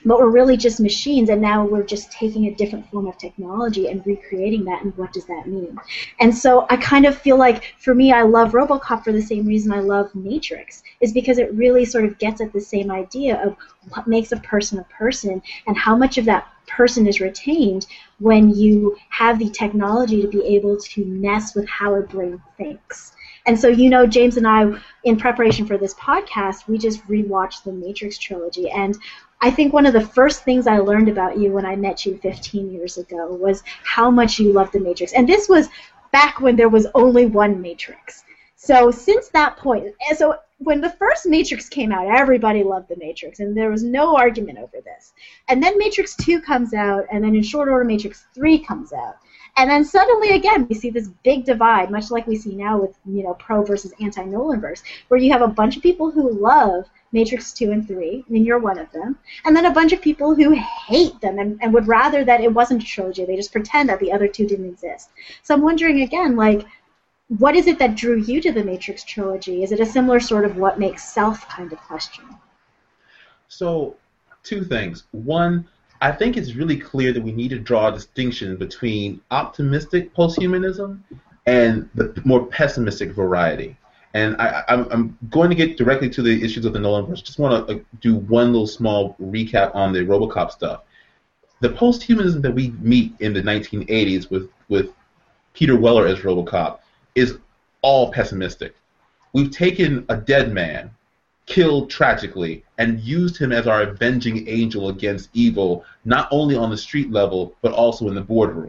but we're really just machines, and now we're just taking a different form of technology and recreating that, and what does that mean? And so I kind of feel like, for me, I love RoboCop for the same reason I love Matrix, is because it really sort of gets at the same idea of what makes a person a person, and how much of that person is retained when you have the technology to be able to mess with how a brain thinks. And so, you know, James and I, in preparation for this podcast, we just rewatched the Matrix trilogy. And I think one of the first things I learned about you when I met you fifteen years ago was how much you loved the Matrix. And this was back when there was only one Matrix. So since that point, and so when the first Matrix came out, everybody loved the Matrix, and there was no argument over this. And then Matrix two comes out, and then in short order, Matrix three comes out. And then suddenly, again, we see this big divide, much like we see now with, you know, pro versus anti-Nolanverse, where you have a bunch of people who love Matrix two and three, I mean, you're one of them, and then a bunch of people who hate them and, and would rather that it wasn't a trilogy. They just pretend that the other two didn't exist. So I'm wondering, again, like, what is it that drew you to the Matrix trilogy? Is it a similar sort of what makes self kind of question? So, two things. One, I think it's really clear that we need to draw a distinction between optimistic posthumanism and the more pessimistic variety. And I, I'm, I'm going to get directly to the issues of the Nolanverse. Just want to uh, do one little small recap on the RoboCop stuff. The posthumanism that we meet in the nineteen eighties with, with Peter Weller as RoboCop is all pessimistic. We've taken a dead man, killed tragically, and used him as our avenging angel against evil, not only on the street level, but also in the boardroom.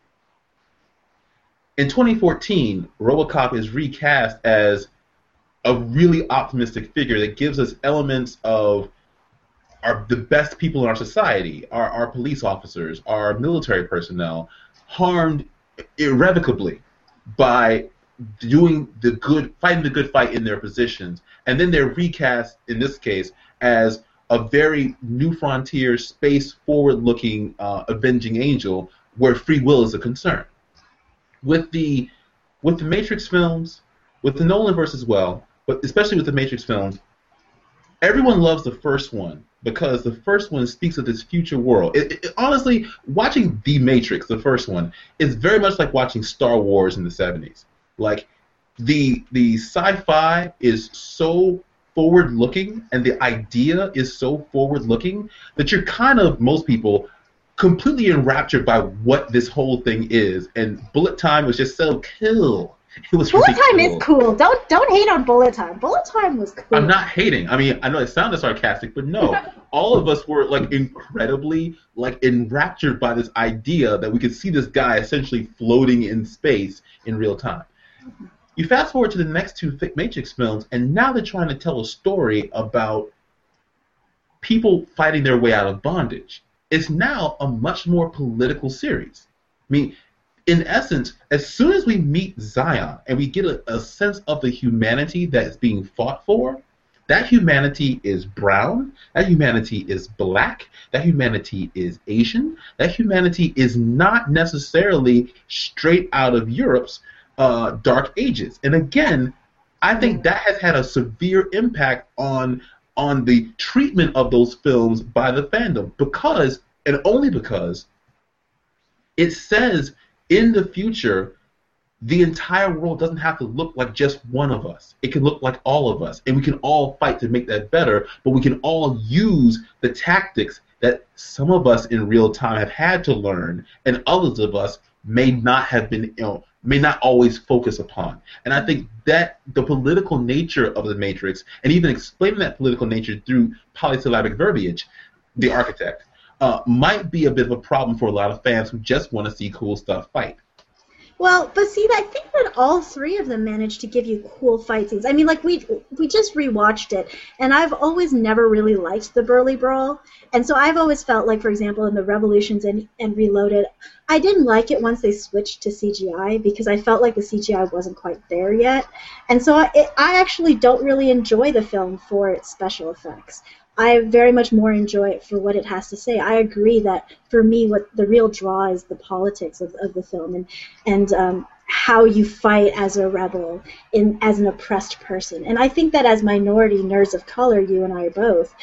In twenty fourteen, RoboCop is recast as a really optimistic figure that gives us elements of our, the best people in our society, our, our police officers, our military personnel, harmed irrevocably by doing the good, fighting the good fight in their positions, and then they're recast in this case as a very new frontier, space forward-looking, uh, avenging angel where free will is a concern. With the with the Matrix films, with the Nolanverse as well, but especially with the Matrix films, everyone loves the first one because the first one speaks of this future world. It, it, honestly, watching The Matrix, the first one, is very much like watching Star Wars in the seventies. Like, the the sci-fi is so forward-looking, and the idea is so forward-looking that you're kind of, most people, completely enraptured by what this whole thing is. And Bullet Time was just so cool. It was Bullet really Time cool. is cool. Don't don't hate on Bullet Time. Bullet Time was cool. I'm not hating. I mean, I know it sounded sarcastic, but no. All of us were like incredibly like enraptured by this idea that we could see this guy essentially floating in space in real time. You fast forward to the next two Matrix films, and now they're trying to tell a story about people fighting their way out of bondage. It's now a much more political series. I mean, in essence, as soon as we meet Zion and we get a, a sense of the humanity that is being fought for, that humanity is brown, that humanity is black, that humanity is Asian, that humanity is not necessarily straight out of Europe's uh, Dark Ages. And again, I think that has had a severe impact on on the treatment of those films by the fandom, because, and only because, it says in the future, the entire world doesn't have to look like just one of us. It can look like all of us, and we can all fight to make that better, but we can all use the tactics that some of us in real time have had to learn, and others of us may not have been, you know, may not always focus upon. And I think that the political nature of the Matrix, and even explaining that political nature through polysyllabic verbiage, The Architect, uh, might be a bit of a problem for a lot of fans who just want to see cool stuff fight. Well, but see, I think that all three of them managed to give you cool fight scenes. I mean, like, we we just rewatched it, and I've always never really liked the Burly Brawl, and so I've always felt like, for example, in the Revolutions and, and Reloaded, I didn't like it once they switched to C G I because I felt like the C G I wasn't quite there yet, and so I, it, I actually don't really enjoy the film for its special effects. I very much more enjoy it for what it has to say. I agree that for me, what the real draw is the politics of, of the film, and and um, how you fight as a rebel, in as an oppressed person. And I think that as minority nerds of color, you and I are both,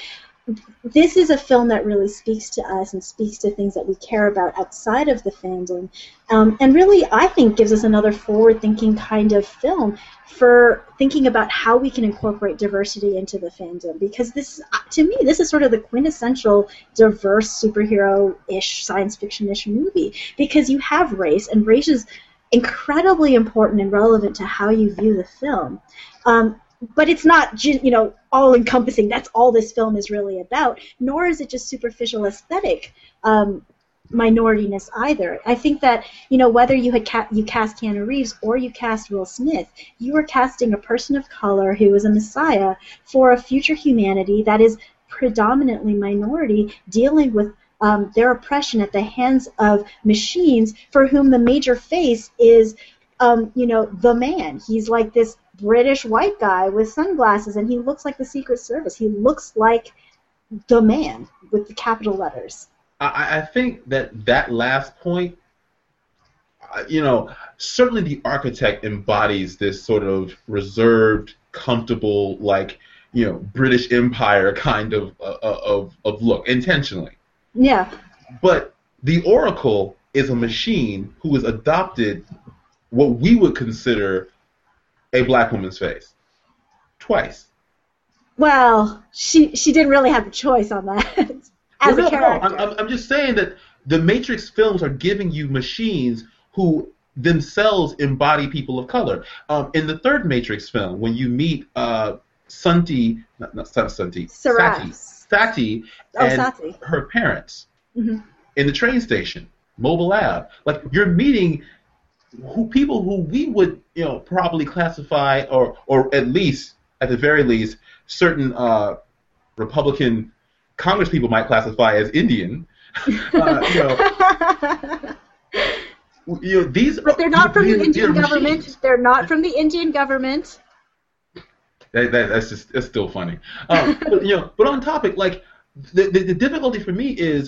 this is a film that really speaks to us and speaks to things that we care about outside of the fandom, um, and really, I think, gives us another forward-thinking kind of film for thinking about how we can incorporate diversity into the fandom. Because this, to me, this is sort of the quintessential diverse superhero-ish, science fiction-ish movie. Because you have race, and race is incredibly important and relevant to how you view the film. Um, But it's not, you know, all-encompassing. That's all this film is really about. Nor is it just superficial aesthetic um, minorityness either. I think that, you know, whether you had ca- you cast Keanu Reeves or you cast Will Smith, you are casting a person of color who is a messiah for a future humanity that is predominantly minority, dealing with um, their oppression at the hands of machines, for whom the major face is, um, you know, the man. He's like this British white guy with sunglasses, and he looks like the Secret Service. He looks like the man with the capital letters. I, I think that that last point, uh, you know, certainly the architect embodies this sort of reserved, comfortable, like, you know, British Empire kind of uh, of of look, intentionally. Yeah. But the Oracle is a machine who has adopted what we would consider a black woman's face. Twice. Well, she she didn't really have a choice on that as well, a character. No, I'm, I'm just saying that the Matrix films are giving you machines who themselves embody people of color. Um, in the third Matrix film, when you meet uh, Santi, not, not Santi, Sati, Sati oh, and Sati. her parents mm-hmm. in the train station, Mobile Lab, like you're meeting who people who we would, you know, probably classify, or or at least, at the very least, certain uh, Republican Congress people might classify as Indian. uh, you know, you know, these. But they're not from these, the Indian government. Machines. They're not from the Indian government. That, that, that's just that's still funny. Um, but, you know, but on topic, like the, the the difficulty for me is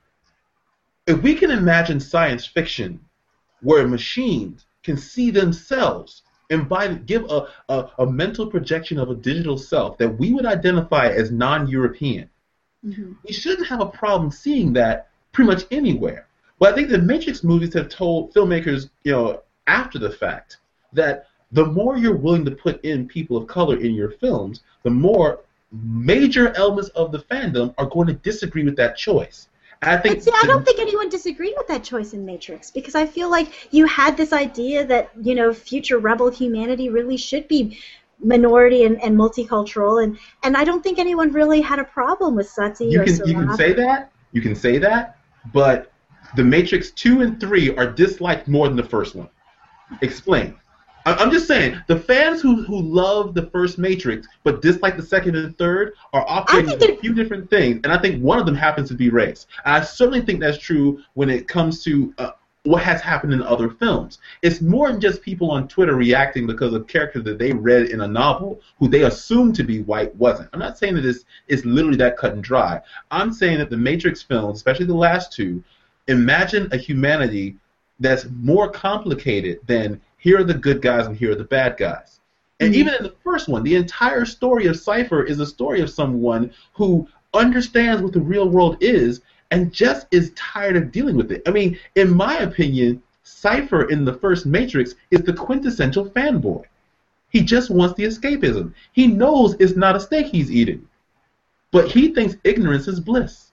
if we can imagine science fiction where machines can see themselves, embody, give a, a, a mental projection of a digital self that we would identify as non-European. Mm-hmm. We shouldn't have a problem seeing that pretty much anywhere. But I think the Matrix movies have told filmmakers, you know, after the fact, that the more you're willing to put in people of color in your films, the more major elements of the fandom are going to disagree with that choice. I think. But see, I don't think anyone disagreed with that choice in Matrix, because I feel like you had this idea that, you know, future rebel humanity really should be minority and, and multicultural, and, and I don't think anyone really had a problem with Sati you or can Saraf. You can say that, you can say that, but the Matrix two and three are disliked more than the first one. Explain. I'm just saying, the fans who, who love the first Matrix but dislike the second and third are operating with a few different things, and I think one of them happens to be race. And I certainly think that's true when it comes to uh, what has happened in other films. It's more than just people on Twitter reacting because of characters that they read in a novel who they assumed to be white wasn't. I'm not saying that it's, it's literally that cut and dry. I'm saying that the Matrix films, especially the last two, imagine a humanity that's more complicated than here are the good guys and here are the bad guys. And mm-hmm. even in the first one, the entire story of Cypher is a story of someone who understands what the real world is and just is tired of dealing with it. I mean, in my opinion, Cypher in the first Matrix is the quintessential fanboy. He just wants the escapism. He knows it's not a steak he's eating, but he thinks ignorance is bliss.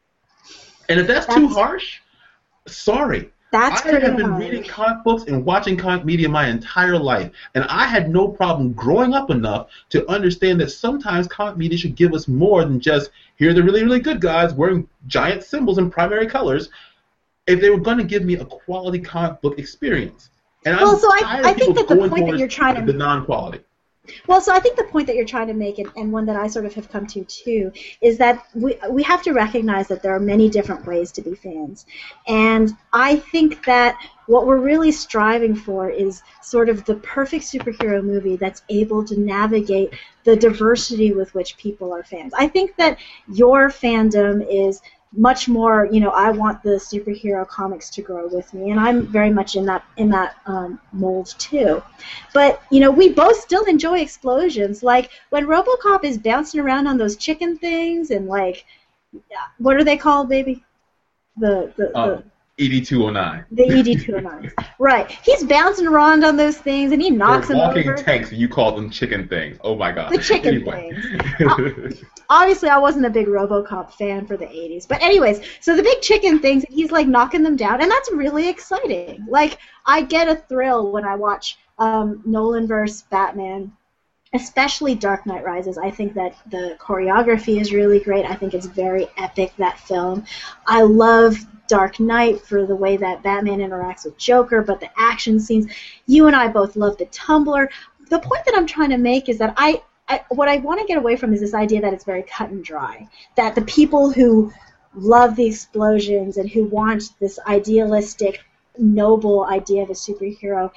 And if that's, that's too harsh, sorry. That's I have been hard. reading comic books and watching comic media my entire life, and I had no problem growing up enough to understand that sometimes comic media should give us more than just, here are the really, really good guys wearing giant symbols in primary colors, if they were going to give me a quality comic book experience. And well, I'm so I, I think that the point that you're trying to... the non-quality. Well, so I think the point that you're trying to make, and, and one that I sort of have come to too, is that we we have to recognize that there are many different ways to be fans. And I think that what we're really striving for is sort of the perfect superhero movie that's able to navigate the diversity with which people are fans. I think that your fandom is much more, you know, I want the superhero comics to grow with me, and I'm very much in that in that um, mold too. But you know, we both still enjoy explosions, like when RoboCop is bouncing around on those chicken things, and like, what are they called, baby? The the, um, the E D two oh nine. The E D two oh nines. Right. He's bouncing around on those things, and he knocks They're them walking over. tanks, and you call them chicken things. Oh my god. The chicken Anyway. things. Obviously, I wasn't a big RoboCop fan for the eighties. But anyways, so the big chicken things, he's like knocking them down, and that's really exciting. Like, I get a thrill when I watch um, Nolan versus Batman, especially Dark Knight Rises. I think that the choreography is really great. I think it's very epic, that film. I love Dark Knight for the way that Batman interacts with Joker, but the action scenes, you and I both love the Tumbler. The point that I'm trying to make is that I, I what I want to get away from is this idea that it's very cut and dry, that the people who love the explosions and who want this idealistic, noble idea of a superhero,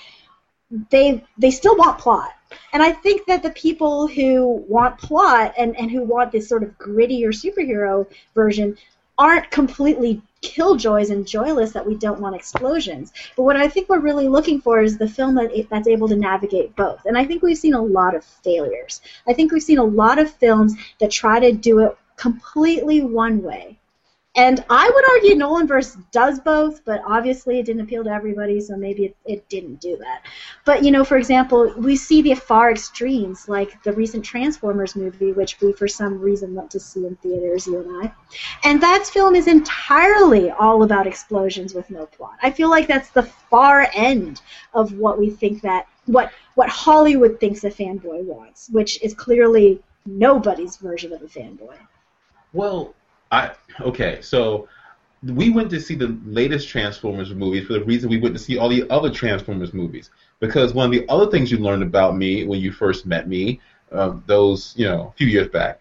they they still want plot. And I think that the people who want plot and, and who want this sort of grittier superhero version aren't completely killjoys and joyless that we don't want explosions. But what I think we're really looking for is the film that that's able to navigate both. And I think we've seen a lot of failures. I think we've seen a lot of films that try to do it completely one way. And I would argue Nolanverse does both, but obviously it didn't appeal to everybody, so maybe it, it didn't do that. But, you know, for example, we see the far extremes, like the recent Transformers movie, which we for some reason went to see in theaters, you and I. And that film is entirely all about explosions with no plot. I feel like that's the far end of what we think that, what, what Hollywood thinks a fanboy wants, which is clearly nobody's version of a fanboy. Well, I, okay, so we went to see the latest Transformers movies for the reason we went to see all the other Transformers movies. Because one of the other things you learned about me when you first met me, uh, those, you know, a few years back,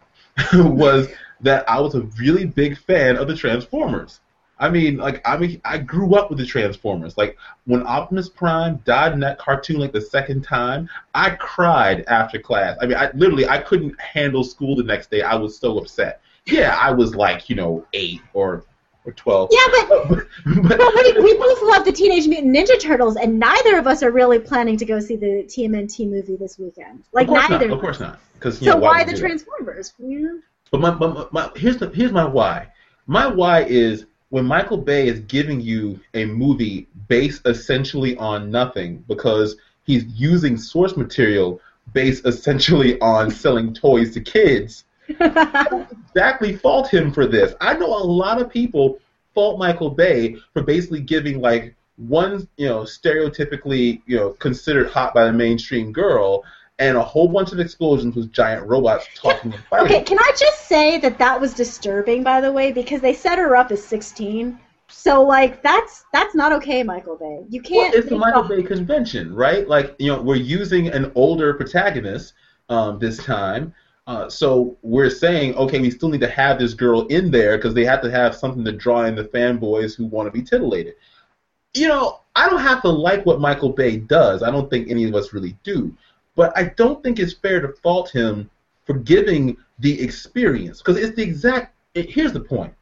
was that I was a really big fan of the Transformers. I mean, like, I mean, I grew up with the Transformers. Like, when Optimus Prime died in that cartoon, like, the second time, I cried after class. I mean, I literally, I couldn't handle school the next day. I was so upset. Yeah, I was like, you know, eight or or twelve. Yeah, but, but, but we, we both love the Teenage Mutant Ninja Turtles, and neither of us are really planning to go see the T M N T movie this weekend. Like, of course neither. Not, of course not. Cause, you so know, why, why the do Transformers? Yeah. But my, my, my here's the here's my why. My why is when Michael Bay is giving you a movie based essentially on nothing because he's using source material based essentially on selling toys to kids. I don't exactly fault him for this. I know a lot of people fault Michael Bay for basically giving like one, you know, stereotypically, you know, considered hot by the mainstream girl, and a whole bunch of explosions with giant robots talking and fighting. Okay, can I just say that that was disturbing, by the way, because they set her up as sixteen. So like that's that's not okay, Michael Bay. You can't. Well, it's the Michael Bay convention, right? Like, you know, we're using an older protagonist um, this time. Uh, so we're saying, okay, we still need to have this girl in there because they have to have something to draw in the fanboys who want to be titillated. You know, I don't have to like what Michael Bay does. I don't think any of us really do. But I don't think it's fair to fault him for giving the experience because it's the exact, it, here's the point.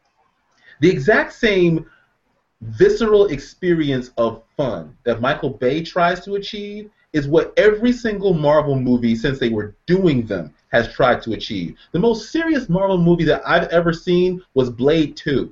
The exact same visceral experience of fun that Michael Bay tries to achieve is what every single Marvel movie since they were doing them has tried to achieve. The most serious Marvel movie that I've ever seen was Blade two.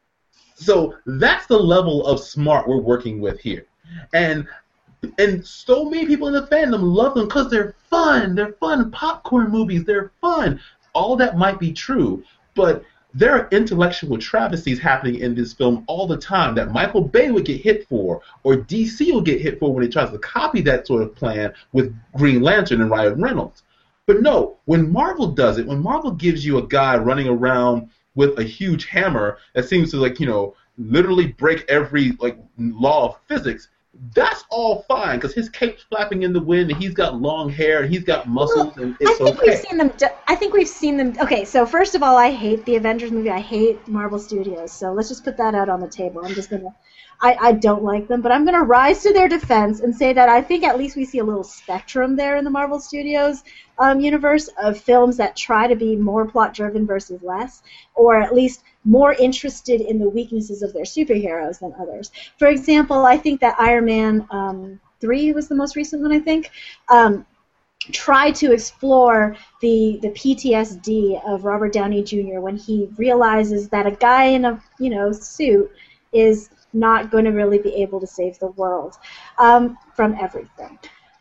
So that's the level of smart we're working with here. And and so many people in the fandom love them because they're fun. They're fun popcorn movies. They're fun. All that might be true, but there are intellectual travesties happening in this film all the time that Michael Bay would get hit for, or D C will get hit for when he tries to copy that sort of plan with Green Lantern and Ryan Reynolds. But no, when Marvel does it, when Marvel gives you a guy running around with a huge hammer that seems to, like, you know, literally break every, like, law of physics, that's all fine because his cape's flapping in the wind and he's got long hair and he's got muscles and it's I think okay. we've seen them. I think we've seen them. Okay, so first of all, I hate the Avengers movie. I hate Marvel Studios. So let's just put that out on the table. I'm just gonna. I, I don't like them, but I'm gonna rise to their defense and say that I think at least we see a little spectrum there in the Marvel Studios um, universe of films that try to be more plot-driven versus less, or at least more interested in the weaknesses of their superheroes than others. For example, I think that Iron Man um, three was the most recent one, I think, um, tried to explore the the P T S D of Robert Downey Junior when he realizes that a guy in a you know suit is not going to really be able to save the world um, from everything.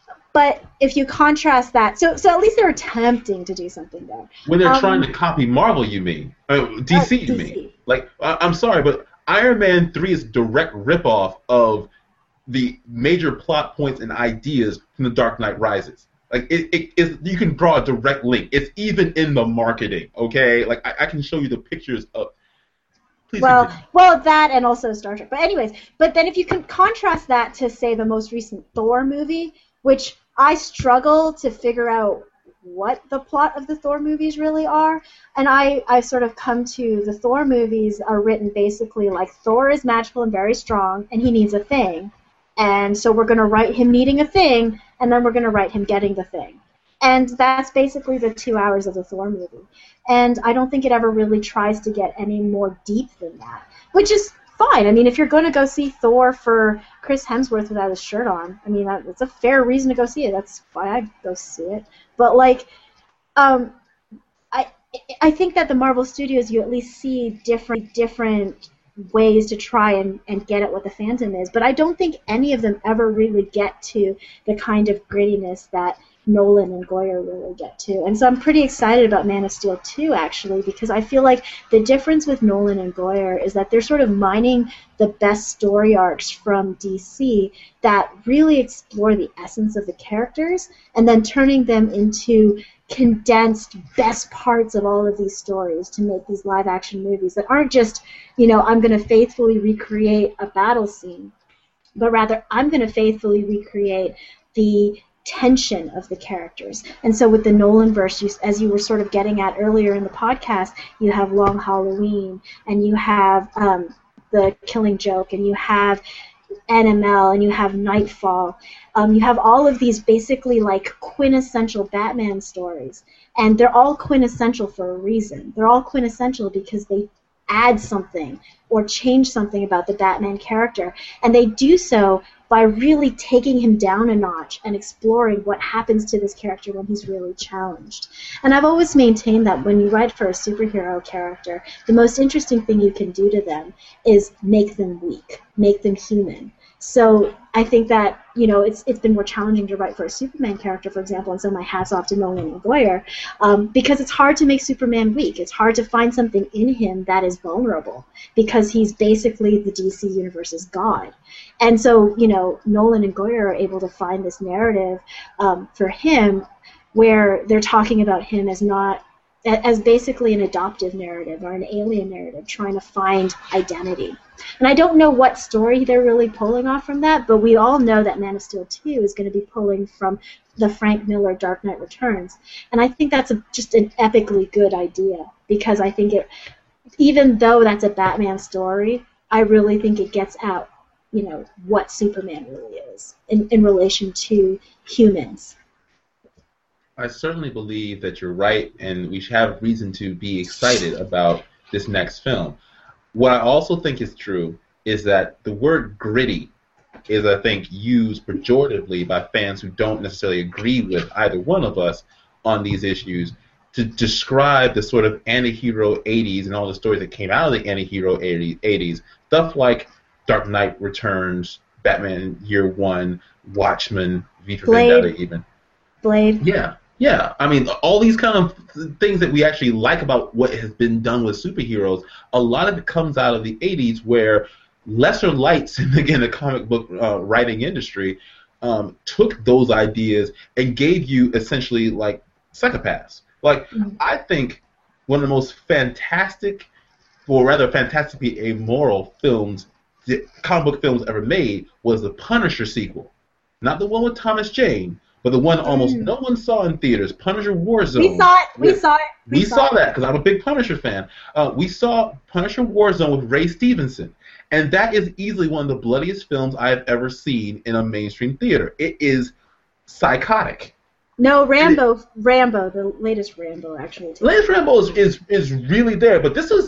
But if you contrast that, so so at least they're attempting to do something there. When they're um, trying to copy Marvel, you mean? Uh, D C, you uh, D C. mean? Like, I, I'm sorry, but Iron Man three is a direct ripoff of the major plot points and ideas from The Dark Knight Rises. Like, it, it is, you can draw a direct link. It's even in the marketing, okay? Like, I, I can show you the pictures of. Please well, continue. well, that and also Star Trek. But anyways, but then if you can contrast that to, say, the most recent Thor movie, which I struggle to figure out what the plot of the Thor movies really are, and I, I sort of come to the Thor movies are written basically like Thor is magical and very strong, and he needs a thing, and so we're going to write him needing a thing, and then we're going to write him getting the thing. And that's basically the two hours of the Thor movie. And I don't think it ever really tries to get any more deep than that, which is fine. I mean, if you're going to go see Thor for Chris Hemsworth without his shirt on, I mean, that's a fair reason to go see it. That's why I go see it. But, like, um, I I think that the Marvel Studios, you at least see different different ways to try and, and get at what the fandom is. But I don't think any of them ever really get to the kind of grittiness that Nolan and Goyer really get to. And so I'm pretty excited about Man of Steel two, actually, because I feel like the difference with Nolan and Goyer is that they're sort of mining the best story arcs from D C that really explore the essence of the characters and then turning them into condensed best parts of all of these stories to make these live-action movies that aren't just, you know, I'm going to faithfully recreate a battle scene, but rather I'm going to faithfully recreate the tension of the characters. And so with the Nolanverse, you, as you were sort of getting at earlier in the podcast, you have Long Halloween, and you have um, The Killing Joke, and you have N M L, and you have Nightfall. Um, you have all of these basically like quintessential Batman stories, and they're all quintessential for a reason. They're all quintessential because they add something or change something about the Batman character, and they do so by really taking him down a notch and exploring what happens to this character when he's really challenged. And I've always maintained that when you write for a superhero character, the most interesting thing you can do to them is make them weak, make them human. So I think that, you know, it's it's been more challenging to write for a Superman character, for example, and so my hat's off to Nolan and Goyer, um, because it's hard to make Superman weak. It's hard to find something in him that is vulnerable, because he's basically the D C Universe's god. And so, you know, Nolan and Goyer are able to find this narrative um, for him where they're talking about him as not as basically an adoptive narrative or an alien narrative, trying to find identity. And I don't know what story they're really pulling off from that, but we all know that Man of Steel two is going to be pulling from the Frank Miller Dark Knight Returns. And I think that's a, just an epically good idea, because I think it, even though that's a Batman story, I really think it gets out, you know, what Superman really is in, in relation to humans. I certainly believe that you're right, and we should have reason to be excited about this next film. What I also think is true is that the word gritty is, I think, used pejoratively by fans who don't necessarily agree with either one of us on these issues to describe the sort of anti-hero eighties and all the stories that came out of the anti-hero eighties, stuff like Dark Knight Returns, Batman Year One, Watchmen, V for Blade. Vendetta even. Blade. Yeah. Yeah, I mean, all these kind of things that we actually like about what has been done with superheroes, a lot of it comes out of the eighties, where lesser lights in, again, the comic book uh, writing industry um, took those ideas and gave you essentially like psychopaths. Like, mm-hmm. I think one of the most fantastic, or rather fantastically amoral films, the comic book films ever made was the Punisher sequel. Not the one with Thomas Jane, but the one almost mm. no one saw in theaters, Punisher Warzone. We saw it. We saw it. We, we saw, saw that because I'm a big Punisher fan. Uh, we saw Punisher Warzone with Ray Stevenson, and that is easily one of the bloodiest films I have ever seen in a mainstream theater. It is psychotic. No, Rambo, it, Rambo, the latest Rambo actually. The latest Rambo is, is is really there, but this is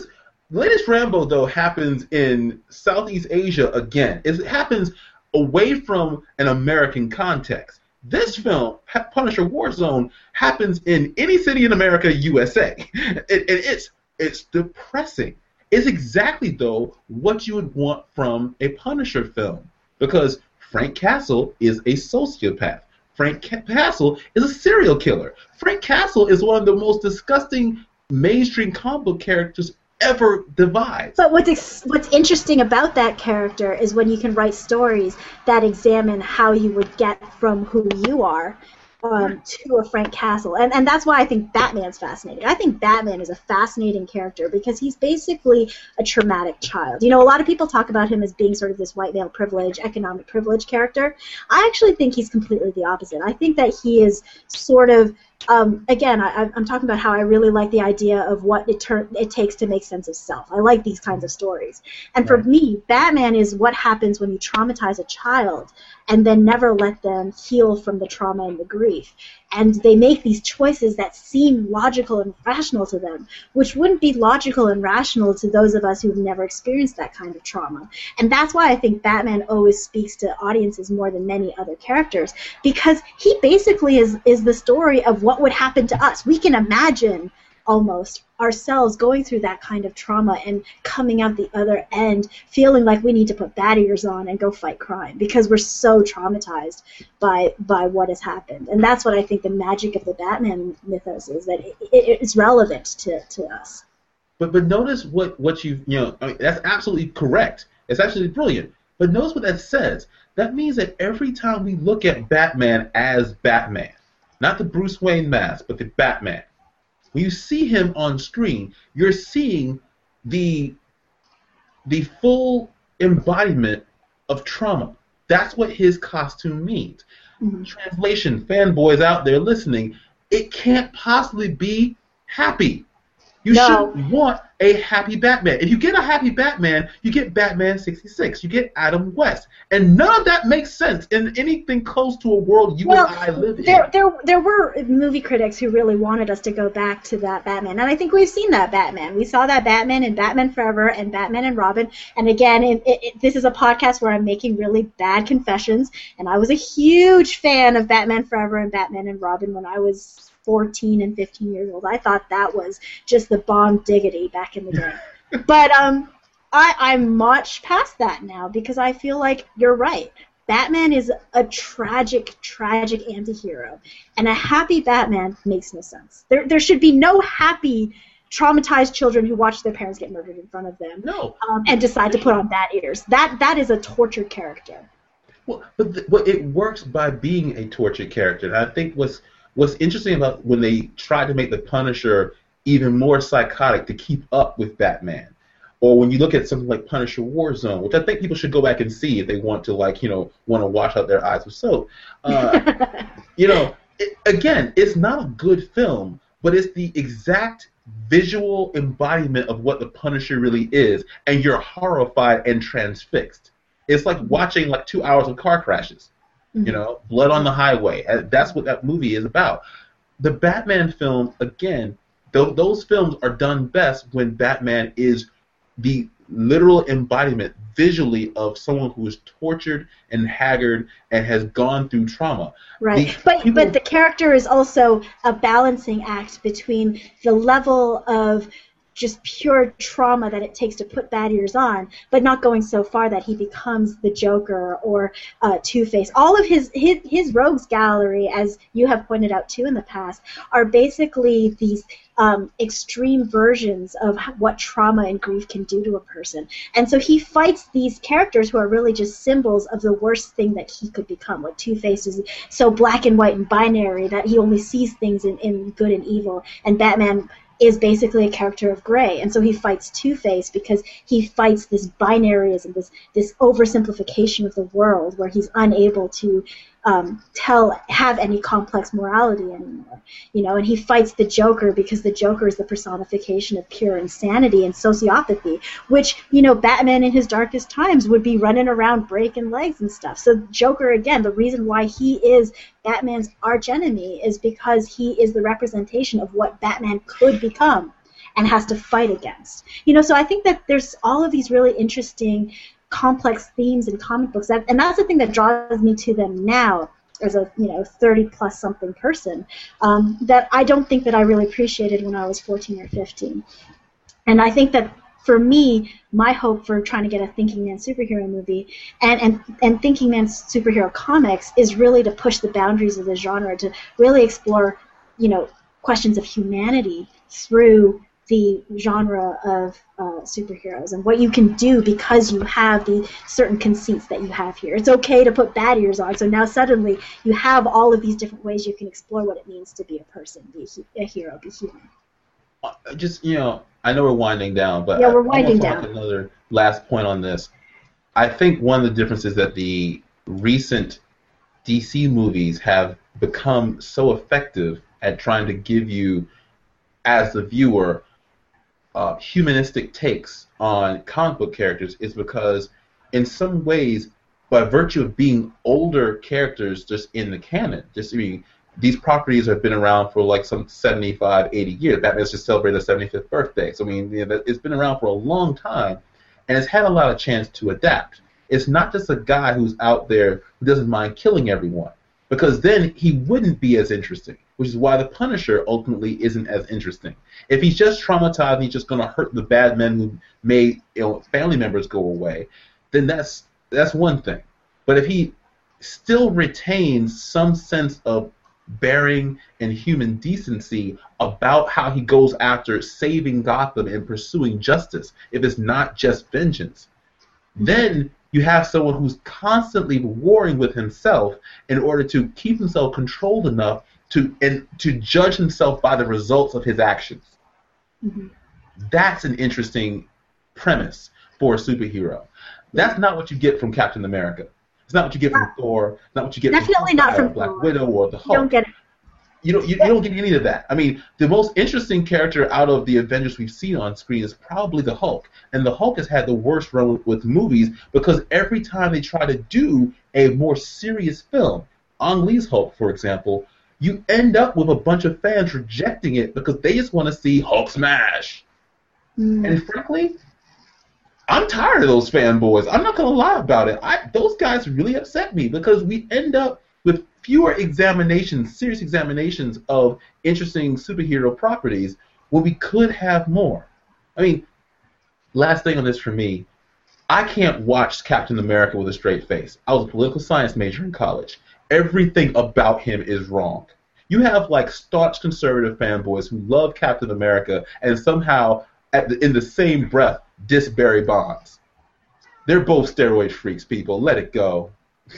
the latest Rambo, though, happens in Southeast Asia again. It happens away from an American context. This film, Punisher Warzone, happens in any city in America, U S A. And it, it, it's it's depressing. It's exactly, though, what you would want from a Punisher film. Because Frank Castle is a sociopath. Frank Castle is a serial killer. Frank Castle is one of the most disgusting mainstream comic book characters ever devised. But what's ex- what's interesting about that character is when you can write stories that examine how you would get from who you are um, to a Frank Castle. And and that's why I think Batman's fascinating. I think Batman is a fascinating character because he's basically a traumatic child. You know, a lot of people talk about him as being sort of this white male privilege, economic privilege character. I actually think he's completely the opposite. I think that he is sort of Um, again, I, I'm talking about how I really like the idea of what it, ter- it takes to make sense of self. I like these kinds of stories. And for Right. me, Batman is what happens when you traumatize a child and then never let them heal from the trauma and the grief. And they make these choices that seem logical and rational to them, which wouldn't be logical and rational to those of us who've never experienced that kind of trauma. And that's why I think Batman always speaks to audiences more than many other characters, because he basically is, is the story of what would happen to us. We can imagine almost ourselves going through that kind of trauma and coming out the other end feeling like we need to put bat ears on and go fight crime because we're so traumatized by by what has happened. And that's what I think the magic of the Batman mythos is, that it, it, it's relevant to, to us. But but notice what, what you you know I mean, that's absolutely correct. It's absolutely brilliant. But notice what that says. That means that every time we look at Batman as Batman, not the Bruce Wayne mask, but the Batman, when you see him on screen, you're seeing the the full embodiment of trauma. That's what his costume means. Mm-hmm. Translation, fanboys out there listening, it can't possibly be happy. You no. should want a happy Batman. If you get a happy Batman, you get Batman sixty-six. You get Adam West. And none of that makes sense in anything close to a world you well, and I live in. There, there, there were movie critics who really wanted us to go back to that Batman. And I think we've seen that Batman. We saw that Batman in Batman Forever and Batman and Robin. And again, it, it, this is a podcast where I'm making really bad confessions. And I was a huge fan of Batman Forever and Batman and Robin when I was fourteen and fifteen years old. I thought that was just the bomb diggity back in the day. But um, I, I'm much past that now because I feel like you're right. Batman is a tragic, tragic anti-hero. And a happy Batman makes no sense. There, there should be no happy, traumatized children who watch their parents get murdered in front of them no. um, and decide to put on bat ears. That, that is a tortured character. Well, but the, well, it works by being a tortured character. And I think what's What's interesting about when they tried to make the Punisher even more psychotic to keep up with Batman, or when you look at something like Punisher Warzone, which I think people should go back and see if they want to, like, you know, want to wash out their eyes with soap. Uh, you know, it, again, it's not a good film, but it's the exact visual embodiment of what the Punisher really is, and you're horrified and transfixed. It's like watching like two hours of car crashes. You know, blood on the highway. That's what that movie is about. The Batman film, again, th- those films are done best when Batman is the literal embodiment visually of someone who is tortured and haggard and has gone through trauma. Right. The but people... but the character is also a balancing act between the level of just pure trauma that it takes to put bat ears on, but not going so far that he becomes the Joker or uh, Two-Face. All of his, his his rogues gallery, as you have pointed out too in the past, are basically these um, extreme versions of what trauma and grief can do to a person. And so he fights these characters who are really just symbols of the worst thing that he could become. Like Two-Face is so black and white and binary that he only sees things in, in good and evil, and Batman is basically a character of gray, and so he fights Two-Face because he fights this binaryism, this this oversimplification of the world, where he's unable to um, tell have any complex morality anymore, you know. And he fights the Joker because the Joker is the personification of pure insanity and sociopathy, which, you know, Batman in his darkest times would be running around breaking legs and stuff. So Joker, again, the reason why he is Batman's archenemy is because he is the representation of what Batman could become. and has to fight against. You know, so I think that there's all of these really interesting, complex themes in comic books, and that's the thing that draws me to them now as a you know thirty plus something person, um, that I don't think that I really appreciated when I was fourteen or fifteen. And I think that for me, my hope for trying to get a Thinking Man superhero movie and, and, and Thinking Man superhero comics is really to push the boundaries of the genre, to really explore, you know, questions of humanity through the genre of uh, superheroes and what you can do because you have the certain conceits that you have here. It's okay to put bat ears on, so now suddenly you have all of these different ways you can explore what it means to be a person, be a, a hero, be human. Just, you know, I know we're winding down, but yeah, we're winding I, I down. Make another last point on this. I think one of the differences that the recent D C movies have become so effective at trying to give you, as the viewer, uh, humanistic takes on comic book characters is because, in some ways, by virtue of being older characters just in the canon, just I mean, these properties have been around for like some seventy-five, eighty years. Batman's just celebrated their seventy-fifth birthday. So, I mean, you know, it's been around for a long time, and it's had a lot of chance to adapt. It's not just a guy who's out there who doesn't mind killing everyone, because then he wouldn't be as interesting, which is why the Punisher ultimately isn't as interesting. If he's just traumatized and he's just going to hurt the bad men who made you know, family members go away, then that's that's one thing. But if he still retains some sense of bearing and human decency about how he goes after saving Gotham and pursuing justice, if it's not just vengeance, then you have someone who's constantly warring with himself in order to keep himself controlled enough to and to judge himself by the results of his actions. Mm-hmm. That's an interesting premise for a superhero. That's not what you get from Captain America. It's not what you get from Thor. It's not what you get Definitely from not from Black Thor. Widow or the Hulk. You don't get it. You don't, you, you don't get any of that. I mean, the most interesting character out of the Avengers we've seen on screen is probably the Hulk. And the Hulk has had the worst run with, with movies because every time they try to do a more serious film, Ang Lee's Hulk, for example, you end up with a bunch of fans rejecting it because they just want to see Hulk smash. Mm. And frankly, I'm tired of those fanboys. I'm not going to lie about it. I, those guys really upset me because we end up with fewer examinations, serious examinations of interesting superhero properties when we could have more. I mean, last thing on this for me, I can't watch Captain America with a straight face. I was a political science major in college. Everything about him is wrong. You have like staunch conservative fanboys who love Captain America and somehow at the, in the same breath diss Barry Bonds. They're both steroid freaks, people. Let it go.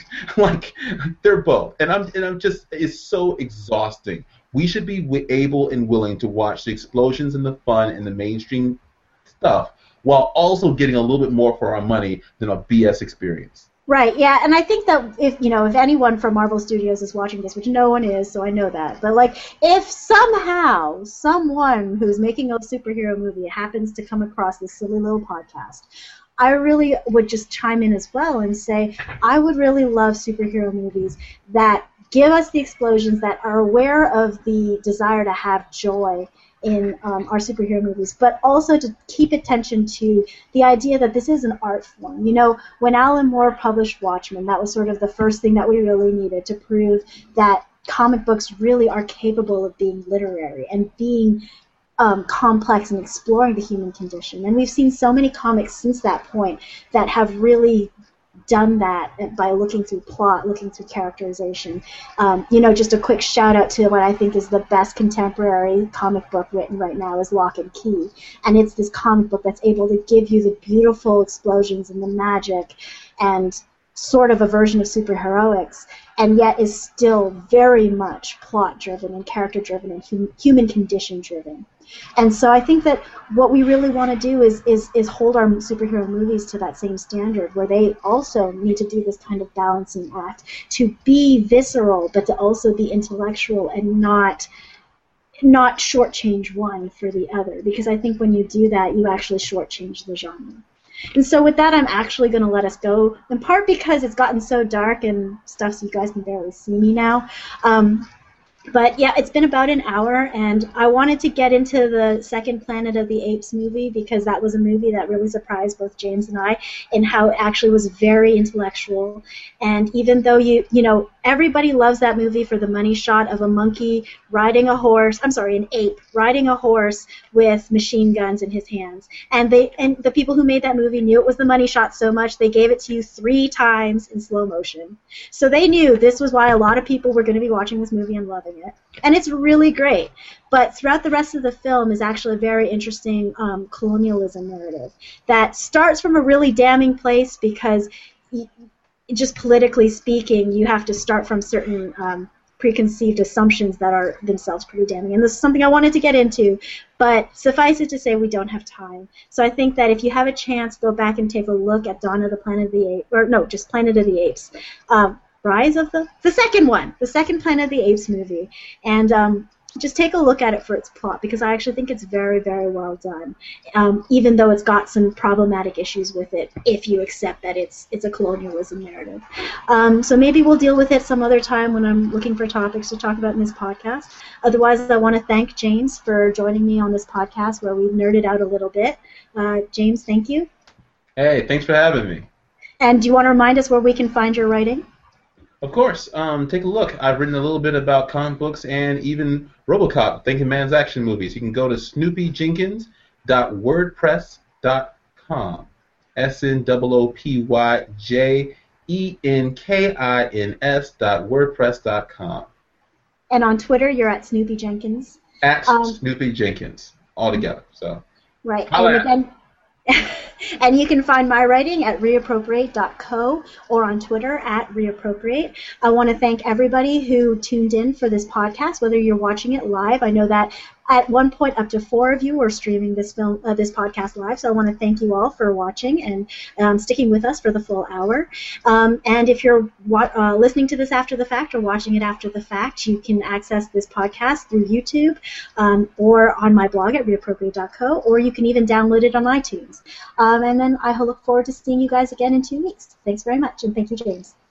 Like, they're both. And I'm and I'm just, it's so exhausting. We should be w- able and willing to watch the explosions and the fun and the mainstream stuff while also getting a little bit more for our money than a B S experience. Right, yeah, and I think that if, you know, if anyone from Marvel Studios is watching this, which no one is, so I know that, but, like, if somehow someone who's making a superhero movie happens to come across this silly little podcast, I really would just chime in as well and say I would really love superhero movies that give us the explosions, that are aware of the desire to have joy in um, our superhero movies, but also to keep attention to the idea that this is an art form. You know, when Alan Moore published Watchmen, that was sort of the first thing that we really needed to prove that comic books really are capable of being literary and being um, complex and exploring the human condition. And we've seen so many comics since that point that have really done that by looking through plot, looking through characterization. Um, you know, just a quick shout out to what I think is the best contemporary comic book written right now is Lock and Key. And it's this comic book that's able to give you the beautiful explosions and the magic and sort of a version of superheroics, and yet is still very much plot-driven and character-driven and hum- human condition-driven. And so I think that what we really want to do is, is is hold our superhero movies to that same standard, where they also need to do this kind of balancing act, to be visceral, but to also be intellectual and not not shortchange one for the other. Because I think when you do that, you actually shortchange the genre. And so with that, I'm actually going to let us go, in part because it's gotten so dark and stuff so you guys can barely see me now. Um, But yeah, it's been about an hour, and I wanted to get into the second Planet of the Apes movie because that was a movie that really surprised both James and I in how it actually was very intellectual. And even though you, you know, everybody loves that movie for the money shot of a monkey riding a horse, I'm sorry, an ape riding a horse with machine guns in his hands. And they and the people who made that movie knew it was the money shot so much they gave it to you three times in slow motion. So they knew this was why a lot of people were going to be watching this movie and loving it. And it's really great. But throughout the rest of the film is actually a very interesting um, colonialism narrative that starts from a really damning place because y- just politically speaking, you have to start from certain um, preconceived assumptions that are themselves pretty damning. And this is something I wanted to get into, but suffice it to say we don't have time. So I think that if you have a chance, go back and take a look at Dawn of the Planet of the Apes, or no, just Planet of the Apes. Um, Rise of the the second one, the second Planet of the Apes movie, and um, just take a look at it for its plot because I actually think it's very, very well done, um, even though it's got some problematic issues with it. If you accept that it's it's a colonialism narrative, um, so maybe we'll deal with it some other time when I'm looking for topics to talk about in this podcast. Otherwise, I want to thank James for joining me on this podcast where we nerded out a little bit. Uh, James, thank you. Hey, thanks for having me. And do you want to remind us where we can find your writing? Of course. Um, take a look. I've written a little bit about comic books and even RoboCop, Thinking Man's Action Movies. You can go to snoopy jenkins dot wordpress dot com. S N O O P Y J E N K I N S dot wordpress dot com. And on Twitter, you're at Snoopy Jenkins. At um, Snoopy Jenkins, all together. So. Right. Holla. And again, and you can find my writing at reappropriate dot co or on Twitter at reappropriate. I want to thank everybody who tuned in for this podcast, whether you're watching it live. I know that at one point up to four of you were streaming this film, uh, this podcast live, so I want to thank you all for watching and um, sticking with us for the full hour. Um, and if you're wa- uh, listening to this after the fact or watching it after the fact, you can access this podcast through YouTube um, or on my blog at reappropriate dot co, or you can even download it on iTunes. Um, and then I look forward to seeing you guys again in two weeks. Thanks very much, and thank you, James.